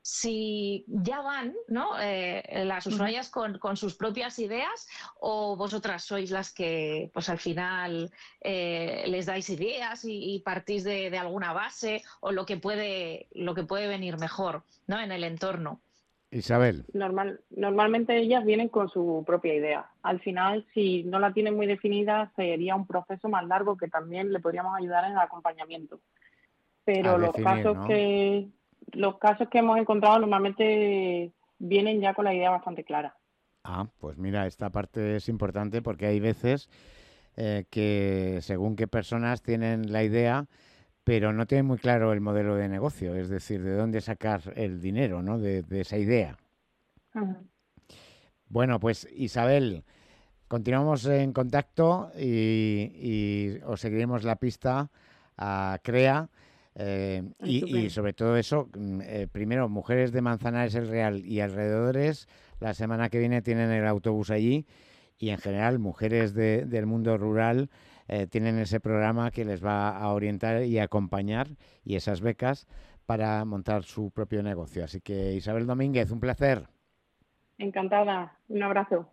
Speaker 12: Si ya van, ¿no? eh, las usuarias con, con sus propias ideas o vosotras sois las que pues al final eh, les dais ideas y, y partís de, de alguna base o lo que puede, lo que puede venir mejor, ¿no? En el entorno.
Speaker 2: Isabel.
Speaker 13: Normal, normalmente ellas vienen con su propia idea. Al final, si no la tienen muy definida, sería un proceso más largo que también le podríamos ayudar en el acompañamiento. Pero
Speaker 2: A
Speaker 13: los
Speaker 2: definir,
Speaker 13: casos
Speaker 2: ¿no?
Speaker 13: que los casos que hemos encontrado normalmente vienen ya con la idea bastante clara.
Speaker 2: Ah, pues mira, esta parte es importante porque hay veces eh, que según qué personas tienen la idea, pero no tienen muy claro el modelo de negocio, es decir, de dónde sacar el dinero, ¿no? De, de esa idea.
Speaker 13: Uh-huh.
Speaker 2: Bueno, pues Isabel, continuamos en contacto y, y os seguiremos la pista a CREA eh, y, y sobre todo eso, eh, primero, Mujeres de Manzanares el Real y alrededores, la semana que viene tienen el autobús allí y en general mujeres de, del mundo rural eh, tienen ese programa que les va a orientar y acompañar y esas becas para montar su propio negocio. Así que Isabel Domínguez, un placer.
Speaker 13: Encantada, un abrazo.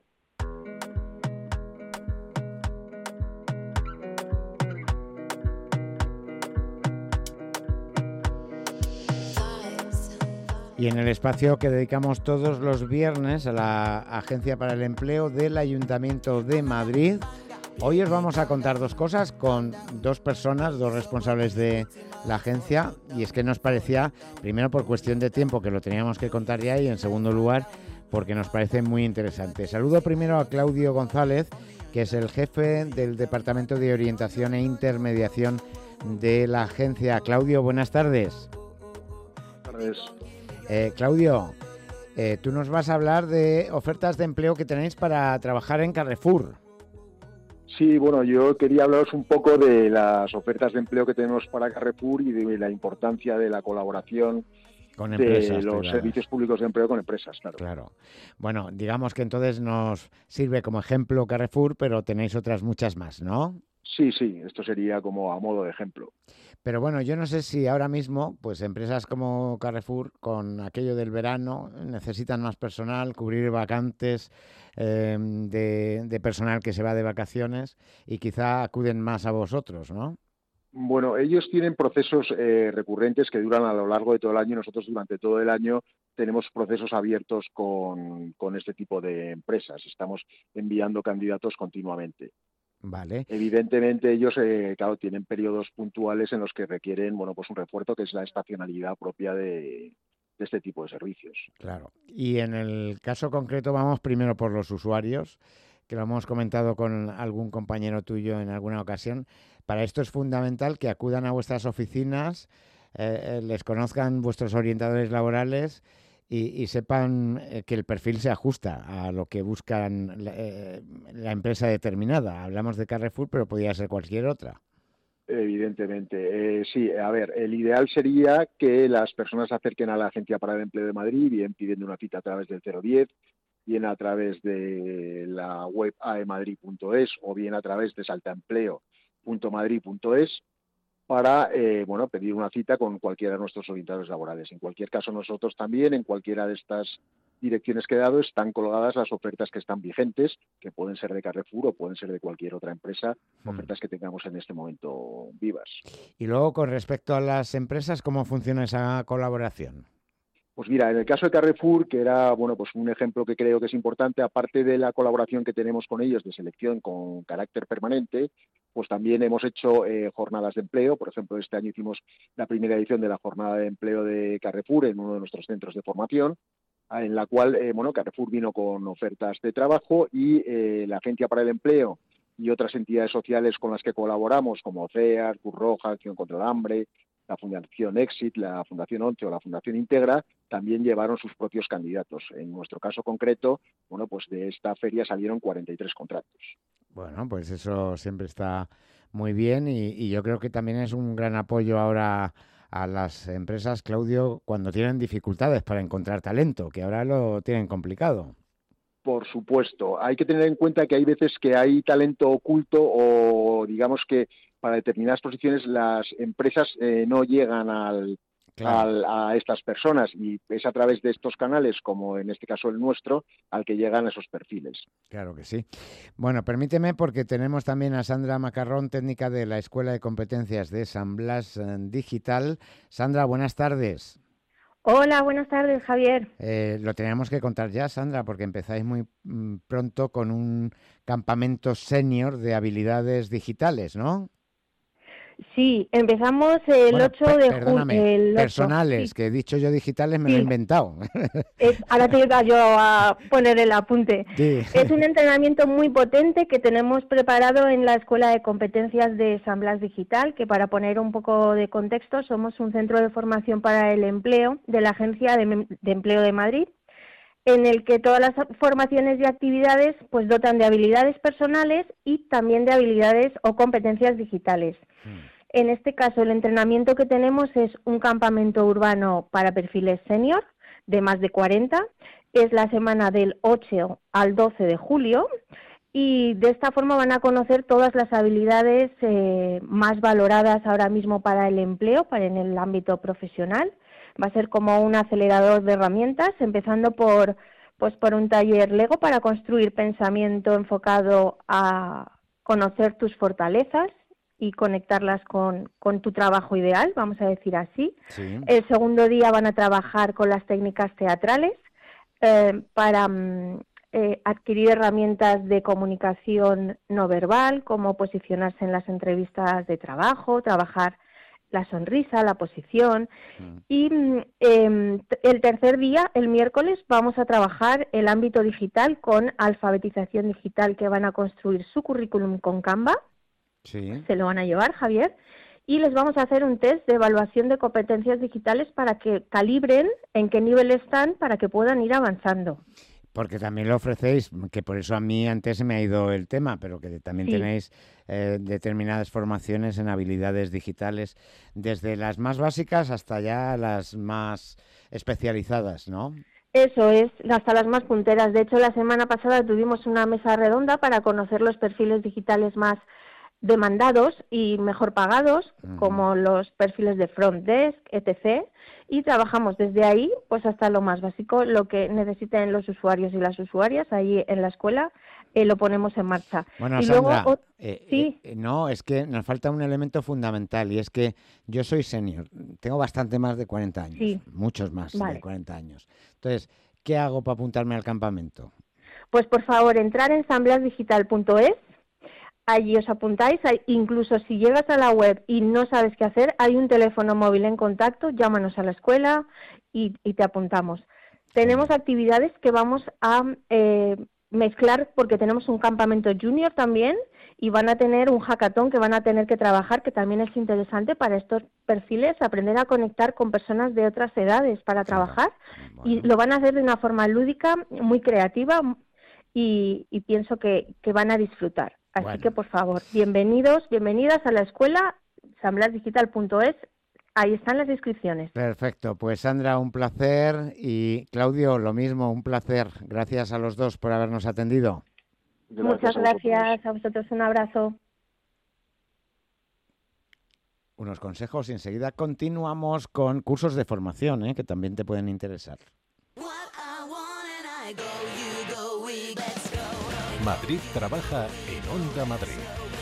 Speaker 2: Y en el espacio que dedicamos todos los viernes a la Agencia para el Empleo del Ayuntamiento de Madrid, hoy os vamos a contar dos cosas con dos personas, dos responsables de la agencia, y es que nos parecía, primero por cuestión de tiempo que lo teníamos que contar ya y en segundo lugar porque nos parece muy interesante. Saludo primero a Claudio González, que es el jefe del Departamento de Orientación e Intermediación de la agencia. Claudio, buenas tardes.
Speaker 14: Buenas tardes.
Speaker 2: Eh, Claudio, eh, tú nos vas a hablar de ofertas de empleo que tenéis para trabajar en Carrefour.
Speaker 14: Sí, bueno, yo quería hablaros un poco de las ofertas de empleo que tenemos para Carrefour y de la importancia de la colaboración
Speaker 2: con empresas
Speaker 14: de los
Speaker 2: privadas.
Speaker 14: servicios públicos de empleo con empresas, claro.
Speaker 2: Claro. Bueno, digamos que entonces nos sirve como ejemplo Carrefour, pero tenéis otras muchas más, ¿no?
Speaker 14: Sí, sí, esto sería como a modo de ejemplo.
Speaker 2: Pero bueno, yo no sé si ahora mismo, pues empresas como Carrefour, con aquello del verano, necesitan más personal, cubrir vacantes eh, de, de personal que se va de vacaciones y quizá acuden más a vosotros, ¿no?
Speaker 14: Bueno, ellos tienen procesos eh, recurrentes que duran a lo largo de todo el año. Nosotros durante todo el año tenemos procesos abiertos con, con este tipo de empresas. Estamos enviando candidatos continuamente.
Speaker 2: Vale.
Speaker 14: Evidentemente ellos, eh, claro, tienen periodos puntuales en los que requieren, bueno, pues un refuerzo que es la estacionalidad propia de, de este tipo de servicios.
Speaker 2: Claro. Y en el caso concreto vamos primero por los usuarios, que lo hemos comentado con algún compañero tuyo en alguna ocasión. Para esto es fundamental que acudan a vuestras oficinas, eh, les conozcan vuestros orientadores laborales y, y sepan eh, que el perfil se ajusta a lo que buscan la, eh, la empresa determinada. Hablamos de Carrefour, pero podría ser cualquier otra.
Speaker 14: Evidentemente. Eh, sí, a ver, el ideal sería que las personas se acerquen a la Agencia para el Empleo de Madrid, bien pidiendo una cita a través del cero diez, bien a través de la web a e madrid punto es o bien a través de saltaempleo punto madrid punto es para eh, bueno, pedir una cita con cualquiera de nuestros orientadores laborales. En cualquier caso, nosotros también, en cualquiera de estas direcciones que he dado, están colgadas las ofertas que están vigentes, que pueden ser de Carrefour o pueden ser de cualquier otra empresa, hmm. ofertas que tengamos en este momento vivas.
Speaker 2: Y luego, con respecto a las empresas, ¿cómo funciona esa colaboración?
Speaker 14: Pues mira, en el caso de Carrefour, que era bueno, pues un ejemplo que creo que es importante, aparte de la colaboración que tenemos con ellos de selección con carácter permanente, pues también hemos hecho eh, jornadas de empleo. Por ejemplo, este año hicimos la primera edición de la jornada de empleo de Carrefour en uno de nuestros centros de formación, en la cual eh, bueno, Carrefour vino con ofertas de trabajo y eh, la Agencia para el Empleo y otras entidades sociales con las que colaboramos, como C E A R, Cruz Roja, Acción contra el Hambre, la Fundación Exit, la Fundación ONCE o la Fundación Integra, también llevaron sus propios candidatos. En nuestro caso concreto, bueno, pues de esta feria salieron cuarenta y tres contratos.
Speaker 2: Bueno, pues eso siempre está muy bien y, y yo creo que también es un gran apoyo ahora a las empresas, Claudio, cuando tienen dificultades para encontrar talento, que ahora lo tienen complicado.
Speaker 14: Por supuesto. Hay que tener en cuenta que hay veces que hay talento oculto o digamos que para determinadas posiciones las empresas eh, no llegan al, claro. al, a estas personas y es a través de estos canales, como en este caso el nuestro, al que llegan esos perfiles.
Speaker 2: Claro que sí. Bueno, permíteme porque tenemos también a Sandra Macarrón, técnica de la Escuela de Competencias de San Blas Digital. Sandra, buenas tardes.
Speaker 15: Hola, buenas tardes, Javier.
Speaker 2: Eh, lo teníamos que contar ya, Sandra, porque empezáis muy mm, pronto con un campamento senior de habilidades digitales, ¿no?
Speaker 15: Sí, empezamos el bueno, ocho de
Speaker 2: julio. Personales, sí. Que he dicho yo digitales, me sí. lo he inventado.
Speaker 15: Es, ahora te iba yo a poner el apunte. Sí. Es un entrenamiento muy potente que tenemos preparado en la Escuela de Competencias de San Blas Digital, que para poner un poco de contexto, somos un centro de formación para el empleo de la Agencia de, de Empleo de Madrid, en el que todas las formaciones y actividades pues dotan de habilidades personales y también de habilidades o competencias digitales. Mm. En este caso, el entrenamiento que tenemos es un campamento urbano para perfiles senior de más de cuarenta. Es la semana del ocho al doce de julio y de esta forma van a conocer todas las habilidades eh, más valoradas ahora mismo para el empleo, para en el ámbito profesional. Va a ser como un acelerador de herramientas, empezando por, pues, por un taller Lego para construir pensamiento enfocado a conocer tus fortalezas y conectarlas con, con tu trabajo ideal, vamos a decir así. Sí. El segundo día van a trabajar con las técnicas teatrales eh, para eh, adquirir herramientas de comunicación no verbal, como posicionarse en las entrevistas de trabajo, trabajar la sonrisa, la posición. Mm. Y eh, el tercer día, el miércoles, vamos a trabajar el ámbito digital con alfabetización digital, que van a construir su currículum con Canva. Sí. Se lo van a llevar, Javier, y les vamos a hacer un test de evaluación de competencias digitales para que calibren en qué nivel están para que puedan ir avanzando.
Speaker 2: Porque también lo ofrecéis, que por eso a mí antes se me ha ido el tema, pero que también
Speaker 15: Sí.
Speaker 2: tenéis eh, determinadas formaciones en habilidades digitales, desde las más básicas hasta ya las más especializadas, ¿no?
Speaker 15: Eso es, hasta las más punteras. De hecho, la semana pasada tuvimos una mesa redonda para conocer los perfiles digitales más demandados y mejor pagados,
Speaker 2: Ujú.
Speaker 15: como los perfiles de front desk, etcétera. Y trabajamos desde ahí pues hasta lo más básico, lo que necesiten los usuarios y las usuarias ahí en la escuela, eh, lo ponemos en marcha.
Speaker 2: Bueno,
Speaker 15: y
Speaker 2: Sandra,
Speaker 15: luego, o-
Speaker 2: eh,
Speaker 15: sí,
Speaker 2: eh, no, es que nos falta un elemento fundamental y es que yo soy senior, tengo bastante más de cuarenta años,
Speaker 15: Sí.
Speaker 2: muchos más de
Speaker 15: Vale.
Speaker 2: cuarenta años. Entonces, ¿qué hago para apuntarme al campamento?
Speaker 15: pues por favor entrar en samblasdigital punto es. Allí os apuntáis, hay- incluso si llegas a la web y no sabes qué hacer, hay un teléfono móvil en contacto, llámanos a la escuela y, y te apuntamos. Tenemos actividades que vamos a eh, mezclar porque tenemos un campamento junior también y van a tener un hackathon que van a tener que trabajar, que también es interesante para estos perfiles, aprender a conectar con personas de otras edades para trabajar y lo van a hacer de una forma lúdica, muy creativa y, y pienso que, que van a disfrutar. Así
Speaker 2: Bueno.
Speaker 15: que, por favor, bienvenidos, bienvenidas a la escuela, samblasdigital punto es, ahí están las inscripciones.
Speaker 2: Perfecto, pues Sandra, un placer y Claudio, lo mismo, un placer. Gracias a los dos por habernos atendido.
Speaker 15: Muchas gracias, a vosotros un abrazo.
Speaker 2: Unos consejos y enseguida continuamos con cursos de formación, ¿eh? Que también te pueden interesar.
Speaker 1: Madrid trabaja en Onda Madrid.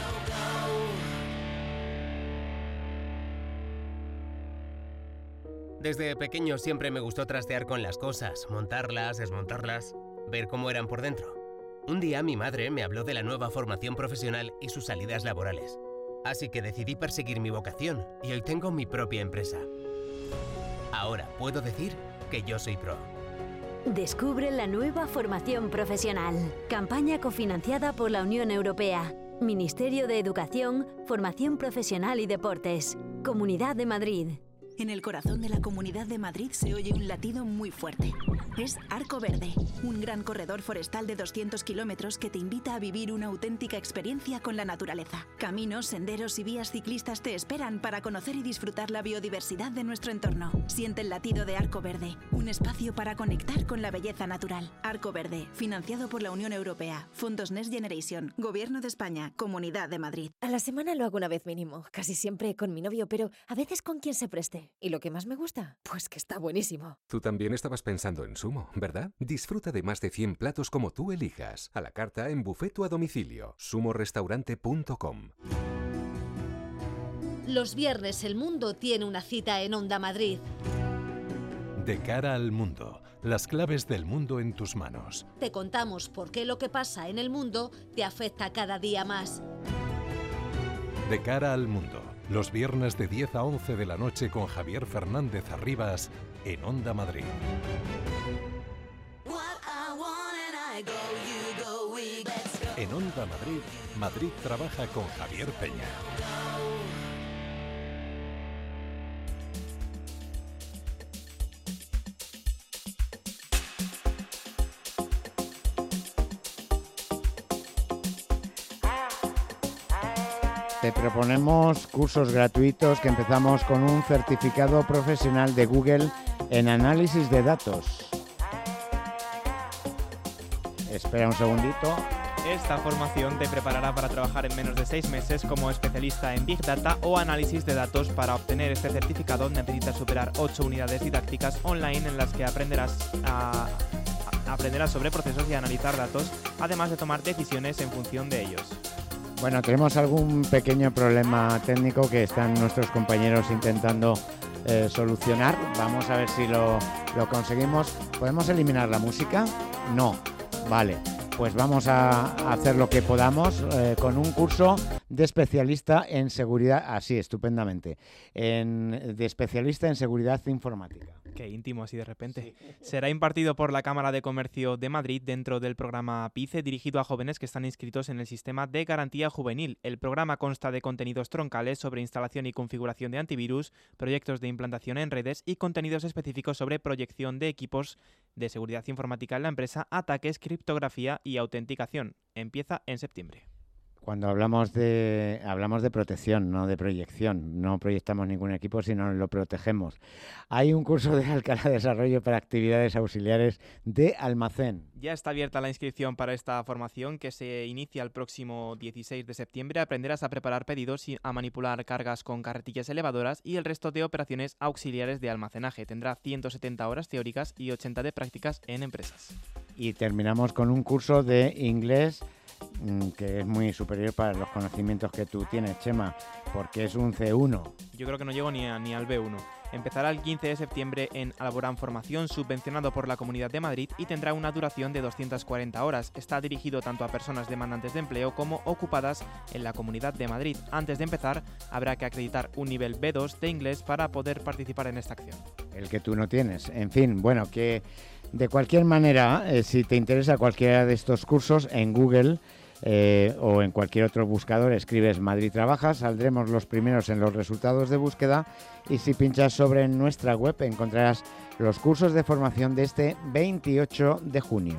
Speaker 16: Desde pequeño siempre me gustó trastear con las cosas, montarlas, desmontarlas, ver cómo eran por dentro. Un día mi madre me habló de la nueva formación profesional y sus salidas laborales. Así que decidí perseguir mi vocación y hoy tengo mi propia empresa. Ahora puedo decir que yo soy pro.
Speaker 17: Descubre la nueva formación profesional. Campaña cofinanciada por la Unión Europea. Ministerio de Educación, Formación Profesional y Deportes. Comunidad de Madrid.
Speaker 7: En el corazón de la Comunidad de Madrid se oye un latido muy fuerte. Es Arco Verde, un gran corredor forestal de doscientos kilómetros que te invita a vivir una auténtica experiencia con la naturaleza. Caminos, senderos y vías ciclistas te esperan para conocer y disfrutar la biodiversidad de nuestro entorno. Siente el latido de Arco Verde, un espacio para conectar con la belleza natural. Arco Verde, financiado por la Unión Europea, Fondos Next Generation, Gobierno de España, Comunidad de Madrid.
Speaker 18: A la semana lo hago una vez mínimo, casi siempre con mi novio, pero a veces con quien se preste. ¿Y lo que más me gusta? Pues que está buenísimo.
Speaker 19: Tú también estabas pensando en Sumo, ¿verdad? Disfruta de más de cien platos como tú elijas. A la carta en buffet o a domicilio. sumo restaurante punto com.
Speaker 20: Los viernes el mundo tiene una cita en Onda Madrid.
Speaker 1: De cara al mundo, las claves del mundo en tus manos.
Speaker 20: Te contamos por qué lo que pasa en el mundo te afecta cada día más.
Speaker 1: De cara al mundo, los viernes de diez a once de la noche con Javier Fernández Arribas en Onda Madrid. En Onda Madrid, Madrid trabaja con Javier Peña.
Speaker 2: Te proponemos cursos gratuitos que empezamos con un certificado profesional de Google en análisis de datos. Espera un segundito.
Speaker 3: Esta formación te preparará para trabajar en menos de seis meses como especialista en Big Data o análisis de datos. Para obtener este certificado necesitas superar ocho unidades didácticas online en las que aprenderás a, a, aprenderás sobre procesos y analizar datos, además de tomar decisiones en función de ellos.
Speaker 2: Bueno, tenemos algún pequeño problema técnico que están nuestros compañeros intentando eh, solucionar. Vamos a ver si lo, lo conseguimos. ¿Podemos eliminar la música? No. Vale. Pues vamos a hacer lo que podamos eh, con un curso de especialista en seguridad, así, estupendamente, en, de especialista en seguridad informática.
Speaker 3: Qué íntimo así de repente. Sí. Será impartido por la Cámara de Comercio de Madrid dentro del programa PICE, dirigido a jóvenes que están inscritos en el sistema de garantía juvenil. El programa consta de contenidos troncales sobre instalación y configuración de antivirus, proyectos de implantación en redes y contenidos específicos sobre proyección de equipos de seguridad informática en la empresa, ataques, criptografía y autenticación. Empieza en septiembre.
Speaker 2: Cuando hablamos de hablamos de protección, no de proyección, no proyectamos ningún equipo, sino lo protegemos. Hay un curso de Alcalá de Desarrollo para actividades auxiliares de almacén.
Speaker 3: Ya está abierta la inscripción para esta formación que se inicia el próximo dieciséis de septiembre. Aprenderás a preparar pedidos y a manipular cargas con carretillas elevadoras y el resto de operaciones auxiliares de almacenaje. Tendrá ciento setenta horas teóricas y ochenta de prácticas en empresas.
Speaker 2: Y terminamos con un curso de inglés que es muy superior para los conocimientos que tú tienes, Chema, porque es un ce uno.
Speaker 3: Yo creo que no llego ni, a, ni al be uno. Empezará el quince de septiembre en Alborán Formación, subvencionado por la Comunidad de Madrid, y tendrá una duración de doscientas cuarenta horas. Está dirigido tanto a personas demandantes de empleo como ocupadas en la Comunidad de Madrid. Antes de empezar, habrá que acreditar un nivel be dos de inglés para poder participar en esta acción.
Speaker 2: El que tú no tienes. En fin, bueno, que de cualquier manera, eh, si te interesa cualquiera de estos cursos, en Google eh, o en cualquier otro buscador escribes Madrid Trabaja, saldremos los primeros en los resultados de búsqueda, y si pinchas sobre nuestra web encontrarás los cursos de formación de este veintiocho de junio.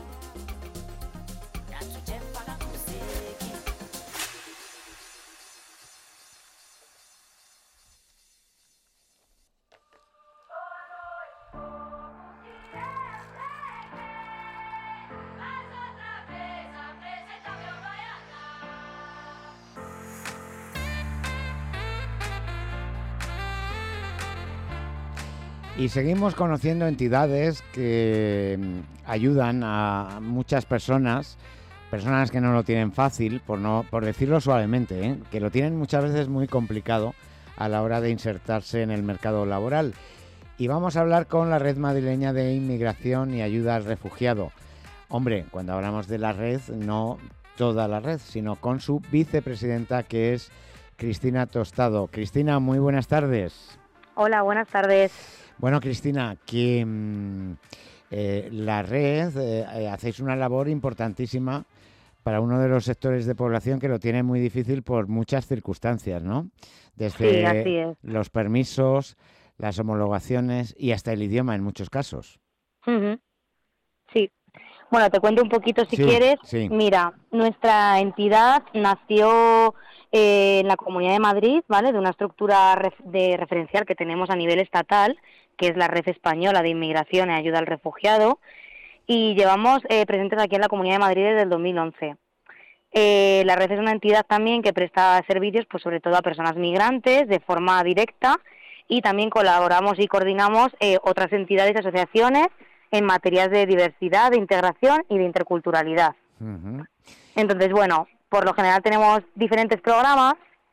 Speaker 2: Y seguimos conociendo entidades que ayudan a muchas personas, personas que no lo tienen fácil, por no por decirlo suavemente, ¿eh? que lo tienen muchas veces muy complicado a la hora de insertarse en el mercado laboral. Y vamos a hablar con la Red Madrileña de Inmigración y Ayuda al Refugiado. Hombre, cuando hablamos de la red, no toda la red, sino con su vicepresidenta, que es Cristina Tostado. Cristina, muy buenas tardes.
Speaker 21: Hola, buenas tardes.
Speaker 2: Bueno, Cristina, que mmm, eh, la red, eh, hacéis una labor importantísima para uno de los sectores de población que lo tiene muy difícil por muchas circunstancias, ¿no? Desde
Speaker 21: sí, así es.
Speaker 2: Los permisos, las homologaciones y hasta el idioma en muchos casos.
Speaker 21: Uh-huh. Sí. Bueno, te cuento un poquito si
Speaker 2: sí,
Speaker 21: quieres.
Speaker 2: Sí.
Speaker 21: Mira, nuestra entidad nació eh, en la Comunidad de Madrid, ¿vale? De una estructura ref- de referencial que tenemos a nivel estatal, que es la Red Española de Inmigración y Ayuda al Refugiado, y llevamos eh, presentes aquí en la Comunidad de Madrid desde el dos mil once. Eh, la red es una entidad también que presta servicios, pues sobre todo a personas migrantes de forma directa, y también colaboramos y coordinamos eh, otras entidades y asociaciones en materias de diversidad, de integración y de interculturalidad.
Speaker 2: Uh-huh.
Speaker 21: Entonces, bueno, por lo general tenemos diferentes programas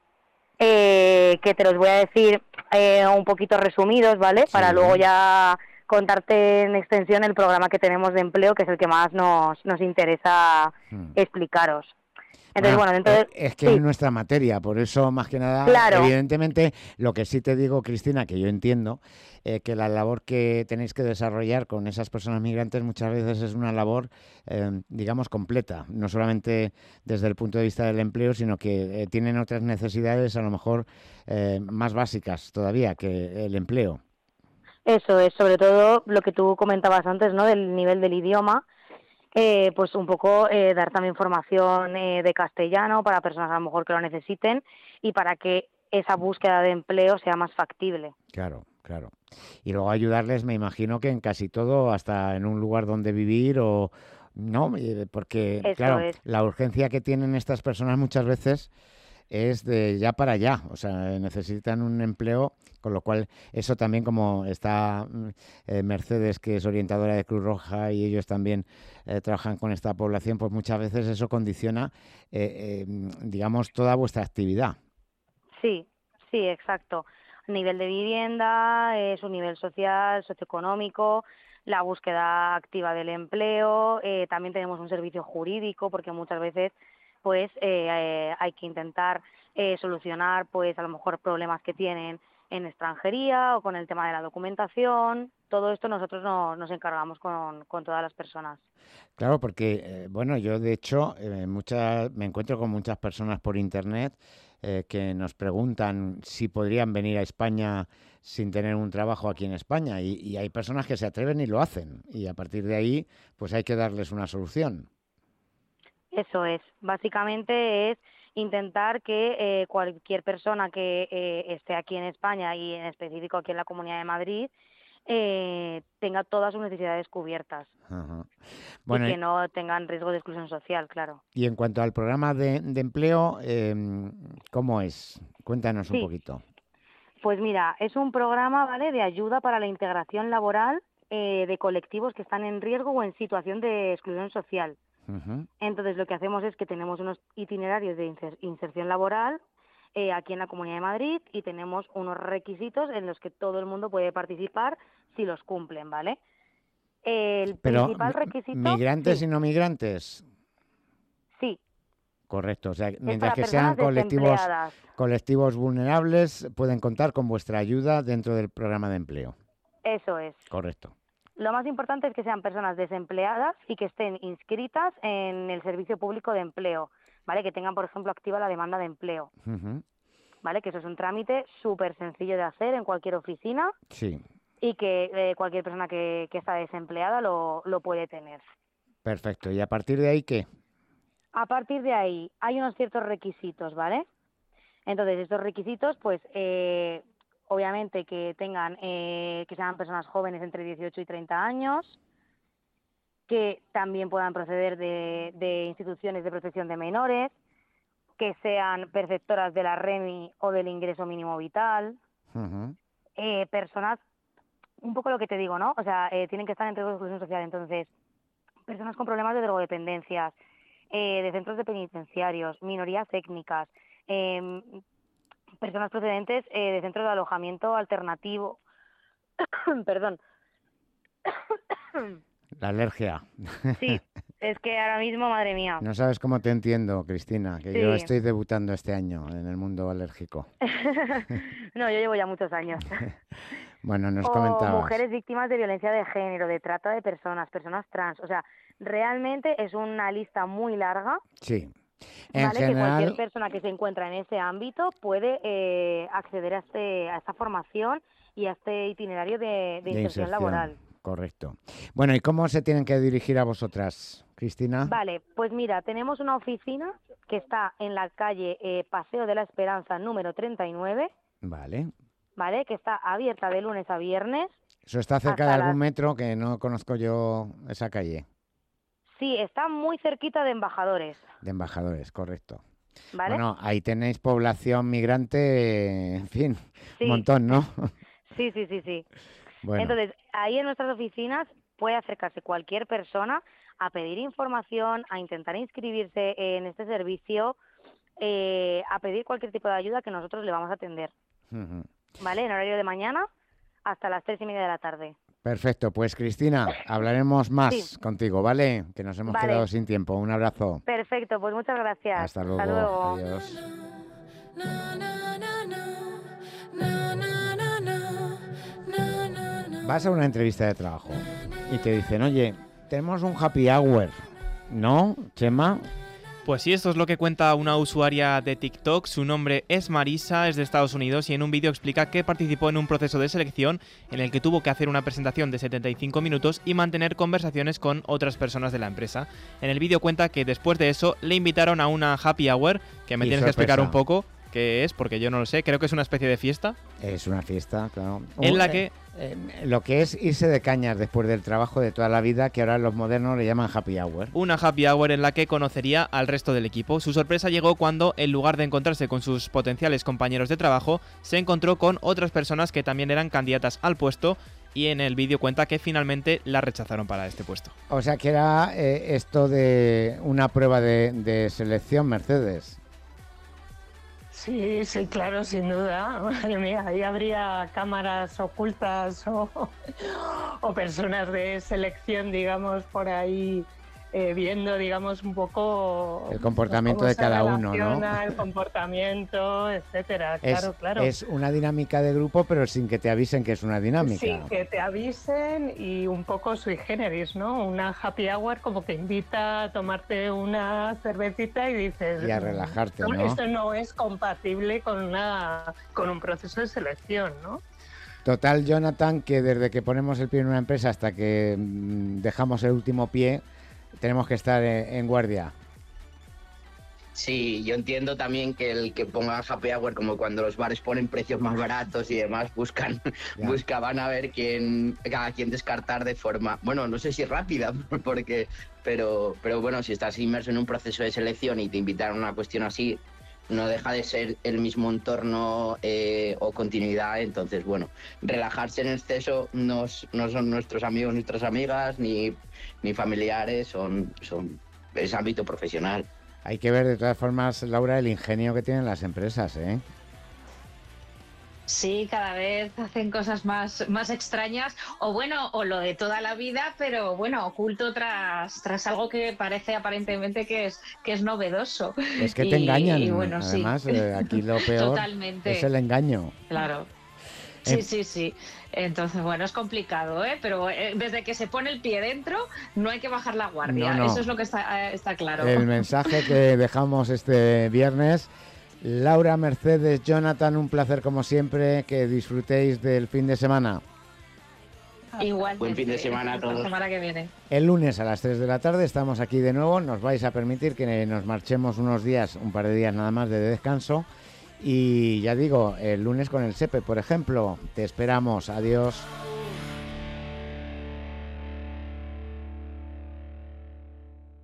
Speaker 21: eh, que te los voy a decir eh, un poquito resumidos, ¿vale?
Speaker 2: Sí.
Speaker 21: Para luego ya contarte en extensión el programa que tenemos de empleo, que es el que más nos, nos interesa hmm. explicaros. Entonces, bueno,
Speaker 2: bueno
Speaker 21: entonces,
Speaker 2: es que
Speaker 21: sí.
Speaker 2: es nuestra materia, por eso más que nada,
Speaker 21: claro.
Speaker 2: Evidentemente, lo que sí te digo, Cristina, que yo entiendo, eh, que la labor que tenéis que desarrollar con esas personas migrantes muchas veces es una labor, eh, digamos, completa, no solamente desde el punto de vista del empleo, sino que eh, tienen otras necesidades a lo mejor eh, más básicas todavía que el empleo.
Speaker 21: Eso es, sobre todo lo que tú comentabas antes, ¿no?, del nivel del idioma. Eh, pues un poco eh, dar también formación eh, de castellano para personas a lo mejor que lo necesiten y para que esa búsqueda de empleo sea más factible.
Speaker 2: Claro, claro. Y luego ayudarles, me imagino que en casi todo, hasta en un lugar donde vivir o no, porque
Speaker 21: Eso
Speaker 2: claro,
Speaker 21: es.
Speaker 2: La urgencia que tienen estas personas muchas veces es de ya para allá, o sea, necesitan un empleo, con lo cual eso también, como está eh, Mercedes, que es orientadora de Cruz Roja, y ellos también eh, trabajan con esta población, pues muchas veces eso condiciona, eh, eh, digamos, toda vuestra actividad.
Speaker 21: Sí, sí, exacto. Nivel de vivienda, eh, su nivel social, socioeconómico, la búsqueda activa del empleo, eh, también tenemos un servicio jurídico, porque muchas veces pues eh, eh, hay que intentar eh, solucionar, pues a lo mejor problemas que tienen en extranjería o con el tema de la documentación. Todo esto nosotros no, nos encargamos con, con todas las personas.
Speaker 2: Claro, porque, eh, bueno, yo de hecho eh, muchas, me encuentro con muchas personas por internet eh, que nos preguntan si podrían venir a España sin tener un trabajo aquí en España y, y hay personas que se atreven y lo hacen y a partir de ahí pues hay que darles una solución.
Speaker 21: Eso es, básicamente es intentar que eh, cualquier persona que eh, esté aquí en España y en específico aquí en la Comunidad de Madrid eh, tenga todas sus necesidades cubiertas.
Speaker 2: Ajá. Bueno,
Speaker 21: y que no tengan riesgo de exclusión social, claro.
Speaker 2: Y en cuanto al programa de, de empleo, eh, ¿cómo es? Cuéntanos
Speaker 21: Sí.
Speaker 2: un poquito.
Speaker 21: Pues mira, es un programa, ¿vale?, de ayuda para la integración laboral eh, de colectivos que están en riesgo o en situación de exclusión social.
Speaker 2: Uh-huh.
Speaker 21: Entonces, lo que hacemos es que tenemos unos itinerarios de inser- inserción laboral eh, aquí en la Comunidad de Madrid y tenemos unos requisitos en los que todo el mundo puede participar si los cumplen, ¿vale? El
Speaker 2: Pero
Speaker 21: principal requisito...
Speaker 2: migrantes
Speaker 21: sí,
Speaker 2: y no migrantes.
Speaker 21: sí,
Speaker 2: Correcto, o sea,
Speaker 21: es
Speaker 2: mientras
Speaker 21: para
Speaker 2: que sean
Speaker 21: personas
Speaker 2: colectivos
Speaker 21: desempleadas.
Speaker 2: colectivos vulnerables, pueden contar con vuestra ayuda dentro del programa de empleo.
Speaker 21: Eso es.
Speaker 2: Correcto.
Speaker 21: Lo más importante es que sean personas desempleadas y que estén inscritas en el Servicio Público de Empleo, ¿vale? Que tengan, por ejemplo, activa la demanda de empleo,
Speaker 2: Uh-huh.
Speaker 21: ¿vale? Que eso es un trámite súper sencillo de hacer en cualquier oficina
Speaker 2: Sí,
Speaker 21: y que eh, cualquier persona que, que está desempleada lo, lo puede tener.
Speaker 2: perfecto. ¿Y a partir de ahí qué?
Speaker 21: A partir de ahí hay unos ciertos requisitos, ¿vale? Entonces, estos requisitos, pues, eh, obviamente que tengan, eh, que sean personas jóvenes entre dieciocho y treinta años, que también puedan proceder de, de instituciones de protección de menores, que sean perceptoras de la REMI o del ingreso mínimo vital,
Speaker 2: Uh-huh.
Speaker 21: eh, personas, un poco lo que te digo, ¿no? O sea, eh, tienen que estar en riesgo de exclusión social, entonces, personas con problemas de drogodependencias, eh, de centros de penitenciarios, minorías étnicas, eh, personas procedentes eh, de centros de alojamiento alternativo, perdón,
Speaker 2: La alergia.
Speaker 21: sí, es que ahora mismo, madre mía,
Speaker 2: No sabes cómo te entiendo, Cristina, que
Speaker 21: Sí.
Speaker 2: yo estoy debutando este año en el mundo alérgico.
Speaker 21: no, yo llevo ya muchos años.
Speaker 2: Bueno, nos
Speaker 21: O
Speaker 2: comentabas.
Speaker 21: mujeres víctimas de violencia de género, de trata de personas, personas trans, o sea, realmente es una lista muy larga.
Speaker 2: Sí. En
Speaker 21: Vale, que cualquier
Speaker 2: general,
Speaker 21: persona que se encuentra en ese ámbito puede eh, acceder a, este, a esta formación y a este itinerario de, de
Speaker 2: de
Speaker 21: inserción
Speaker 2: inserción.
Speaker 21: laboral.
Speaker 2: Correcto. Bueno, ¿y cómo se tienen que dirigir a vosotras, Cristina?
Speaker 21: Vale, pues mira, tenemos una oficina que está en la calle eh, Paseo de la Esperanza número treinta y nueve,
Speaker 2: Vale.
Speaker 21: ¿vale? Que está abierta de lunes a viernes.
Speaker 2: ¿Eso está cerca de
Speaker 21: hasta
Speaker 2: algún
Speaker 21: las-
Speaker 2: metro que no conozco yo esa calle?
Speaker 21: Sí, está muy cerquita de Embajadores,
Speaker 2: De Embajadores, correcto.
Speaker 21: ¿vale?
Speaker 2: Bueno, ahí tenéis población migrante, en fin,
Speaker 21: Sí.
Speaker 2: un montón, ¿no?
Speaker 21: Sí, sí, sí, sí.
Speaker 2: Bueno.
Speaker 21: Entonces, ahí en nuestras oficinas puede acercarse cualquier persona a pedir información, a intentar inscribirse en este servicio, eh, a pedir cualquier tipo de ayuda que nosotros le vamos a atender,
Speaker 2: Ujú.
Speaker 21: ¿vale? En horario de mañana hasta las tres y media de la tarde.
Speaker 2: Perfecto, pues Cristina, hablaremos más
Speaker 21: Sí.
Speaker 2: contigo, ¿vale? Que nos hemos
Speaker 21: Vale.
Speaker 2: quedado sin tiempo. Un abrazo.
Speaker 21: Perfecto, pues muchas gracias.
Speaker 2: Hasta luego.
Speaker 21: luego.
Speaker 2: Adiós. Vas a una entrevista de trabajo y te dicen, oye, tenemos un happy hour, ¿no, Chema?
Speaker 3: Pues sí, esto es lo que cuenta una usuaria de TikTok. Su nombre es Marisa, es de Estados Unidos y en un vídeo explica que participó en un proceso de selección en el que tuvo que hacer una presentación de setenta y cinco minutos y mantener conversaciones con otras personas de la empresa. En el vídeo cuenta que después de eso le invitaron a una happy hour, que me
Speaker 2: Y
Speaker 3: tienes que explicar
Speaker 2: sorpresa.
Speaker 3: un poco qué es, porque yo no lo sé. Creo que es una especie de fiesta.
Speaker 2: Es una fiesta, claro.
Speaker 3: En
Speaker 2: Un-
Speaker 3: la
Speaker 2: eh,
Speaker 3: que...
Speaker 2: eh, lo que es irse de cañas después del trabajo de toda la vida, que ahora los modernos le llaman happy hour.
Speaker 3: Una happy hour en la que conocería al resto del equipo. Su sorpresa llegó cuando, en lugar de encontrarse con sus potenciales compañeros de trabajo, se encontró con otras personas que también eran candidatas al puesto y en el vídeo cuenta que finalmente la rechazaron para este puesto.
Speaker 2: O sea que era eh, esto de una prueba de, de selección, Mercedes.
Speaker 11: Sí, sí, claro, sin duda. Madre mía, ahí habría cámaras ocultas o, o personas de selección, digamos, por ahí eh, viendo, digamos, un poco
Speaker 2: el comportamiento
Speaker 11: cómo
Speaker 2: de
Speaker 11: se
Speaker 2: cada uno, ¿no?
Speaker 11: relaciona, el comportamiento, etcétera.
Speaker 2: Es,
Speaker 11: claro, claro.
Speaker 2: es una dinámica de grupo, pero sin que te avisen que es una dinámica.
Speaker 11: Sí, que te avisen y un poco sui generis, ¿no? Una happy hour como que invita a tomarte una cervecita y dices...
Speaker 2: Y a relajarte,
Speaker 11: "No,
Speaker 2: ¿no?
Speaker 11: Esto no es compatible con, una, con un proceso de selección, ¿no?
Speaker 2: Total, Jonathan, que desde que ponemos el pie en una empresa hasta que mm, dejamos el último pie, tenemos que estar en, en guardia.
Speaker 10: Sí, yo entiendo también que el que ponga happy hour, como cuando los bares ponen precios más baratos y demás, buscan, buscaban a ver quién, a quién descartar de forma, bueno, no sé si rápida, porque, pero, pero bueno, si estás inmerso en un proceso de selección y te invitan a una cuestión así, no deja de ser el mismo entorno eh, o continuidad. Entonces, bueno, relajarse en exceso no, no son nuestros amigos, nuestras amigas, ni, ni familiares, son, son es ámbito profesional.
Speaker 2: Hay que ver, de todas formas, Laura, el ingenio que tienen las empresas, ¿eh?
Speaker 12: Sí, cada vez hacen cosas más, más extrañas, o bueno, o lo de toda la vida, pero bueno, oculto tras, tras algo que parece aparentemente que es, que es novedoso.
Speaker 2: Es que
Speaker 12: y,
Speaker 2: te engañan,
Speaker 12: y bueno,
Speaker 2: además,
Speaker 12: sí.
Speaker 2: eh, aquí lo peor
Speaker 12: Totalmente.
Speaker 2: es el engaño.
Speaker 12: Claro. Sí,
Speaker 2: Eh,
Speaker 12: sí, sí. Entonces, bueno, es complicado, ¿eh? Pero eh, desde que se pone el pie dentro, no hay que bajar la guardia.
Speaker 2: No, no.
Speaker 12: Eso es lo que está, eh, está claro.
Speaker 2: El mensaje que dejamos este viernes. Laura, Mercedes, Jonathan, un placer como siempre, que disfrutéis del fin de semana.
Speaker 12: Igual.
Speaker 10: Buen fin de semana a todos.
Speaker 12: La semana que viene.
Speaker 2: El lunes a las tres de la tarde estamos aquí de nuevo, nos vais a permitir que nos marchemos unos días, un par de días nada más de descanso, y ya digo, el lunes con el SEPE, por ejemplo, te esperamos, adiós.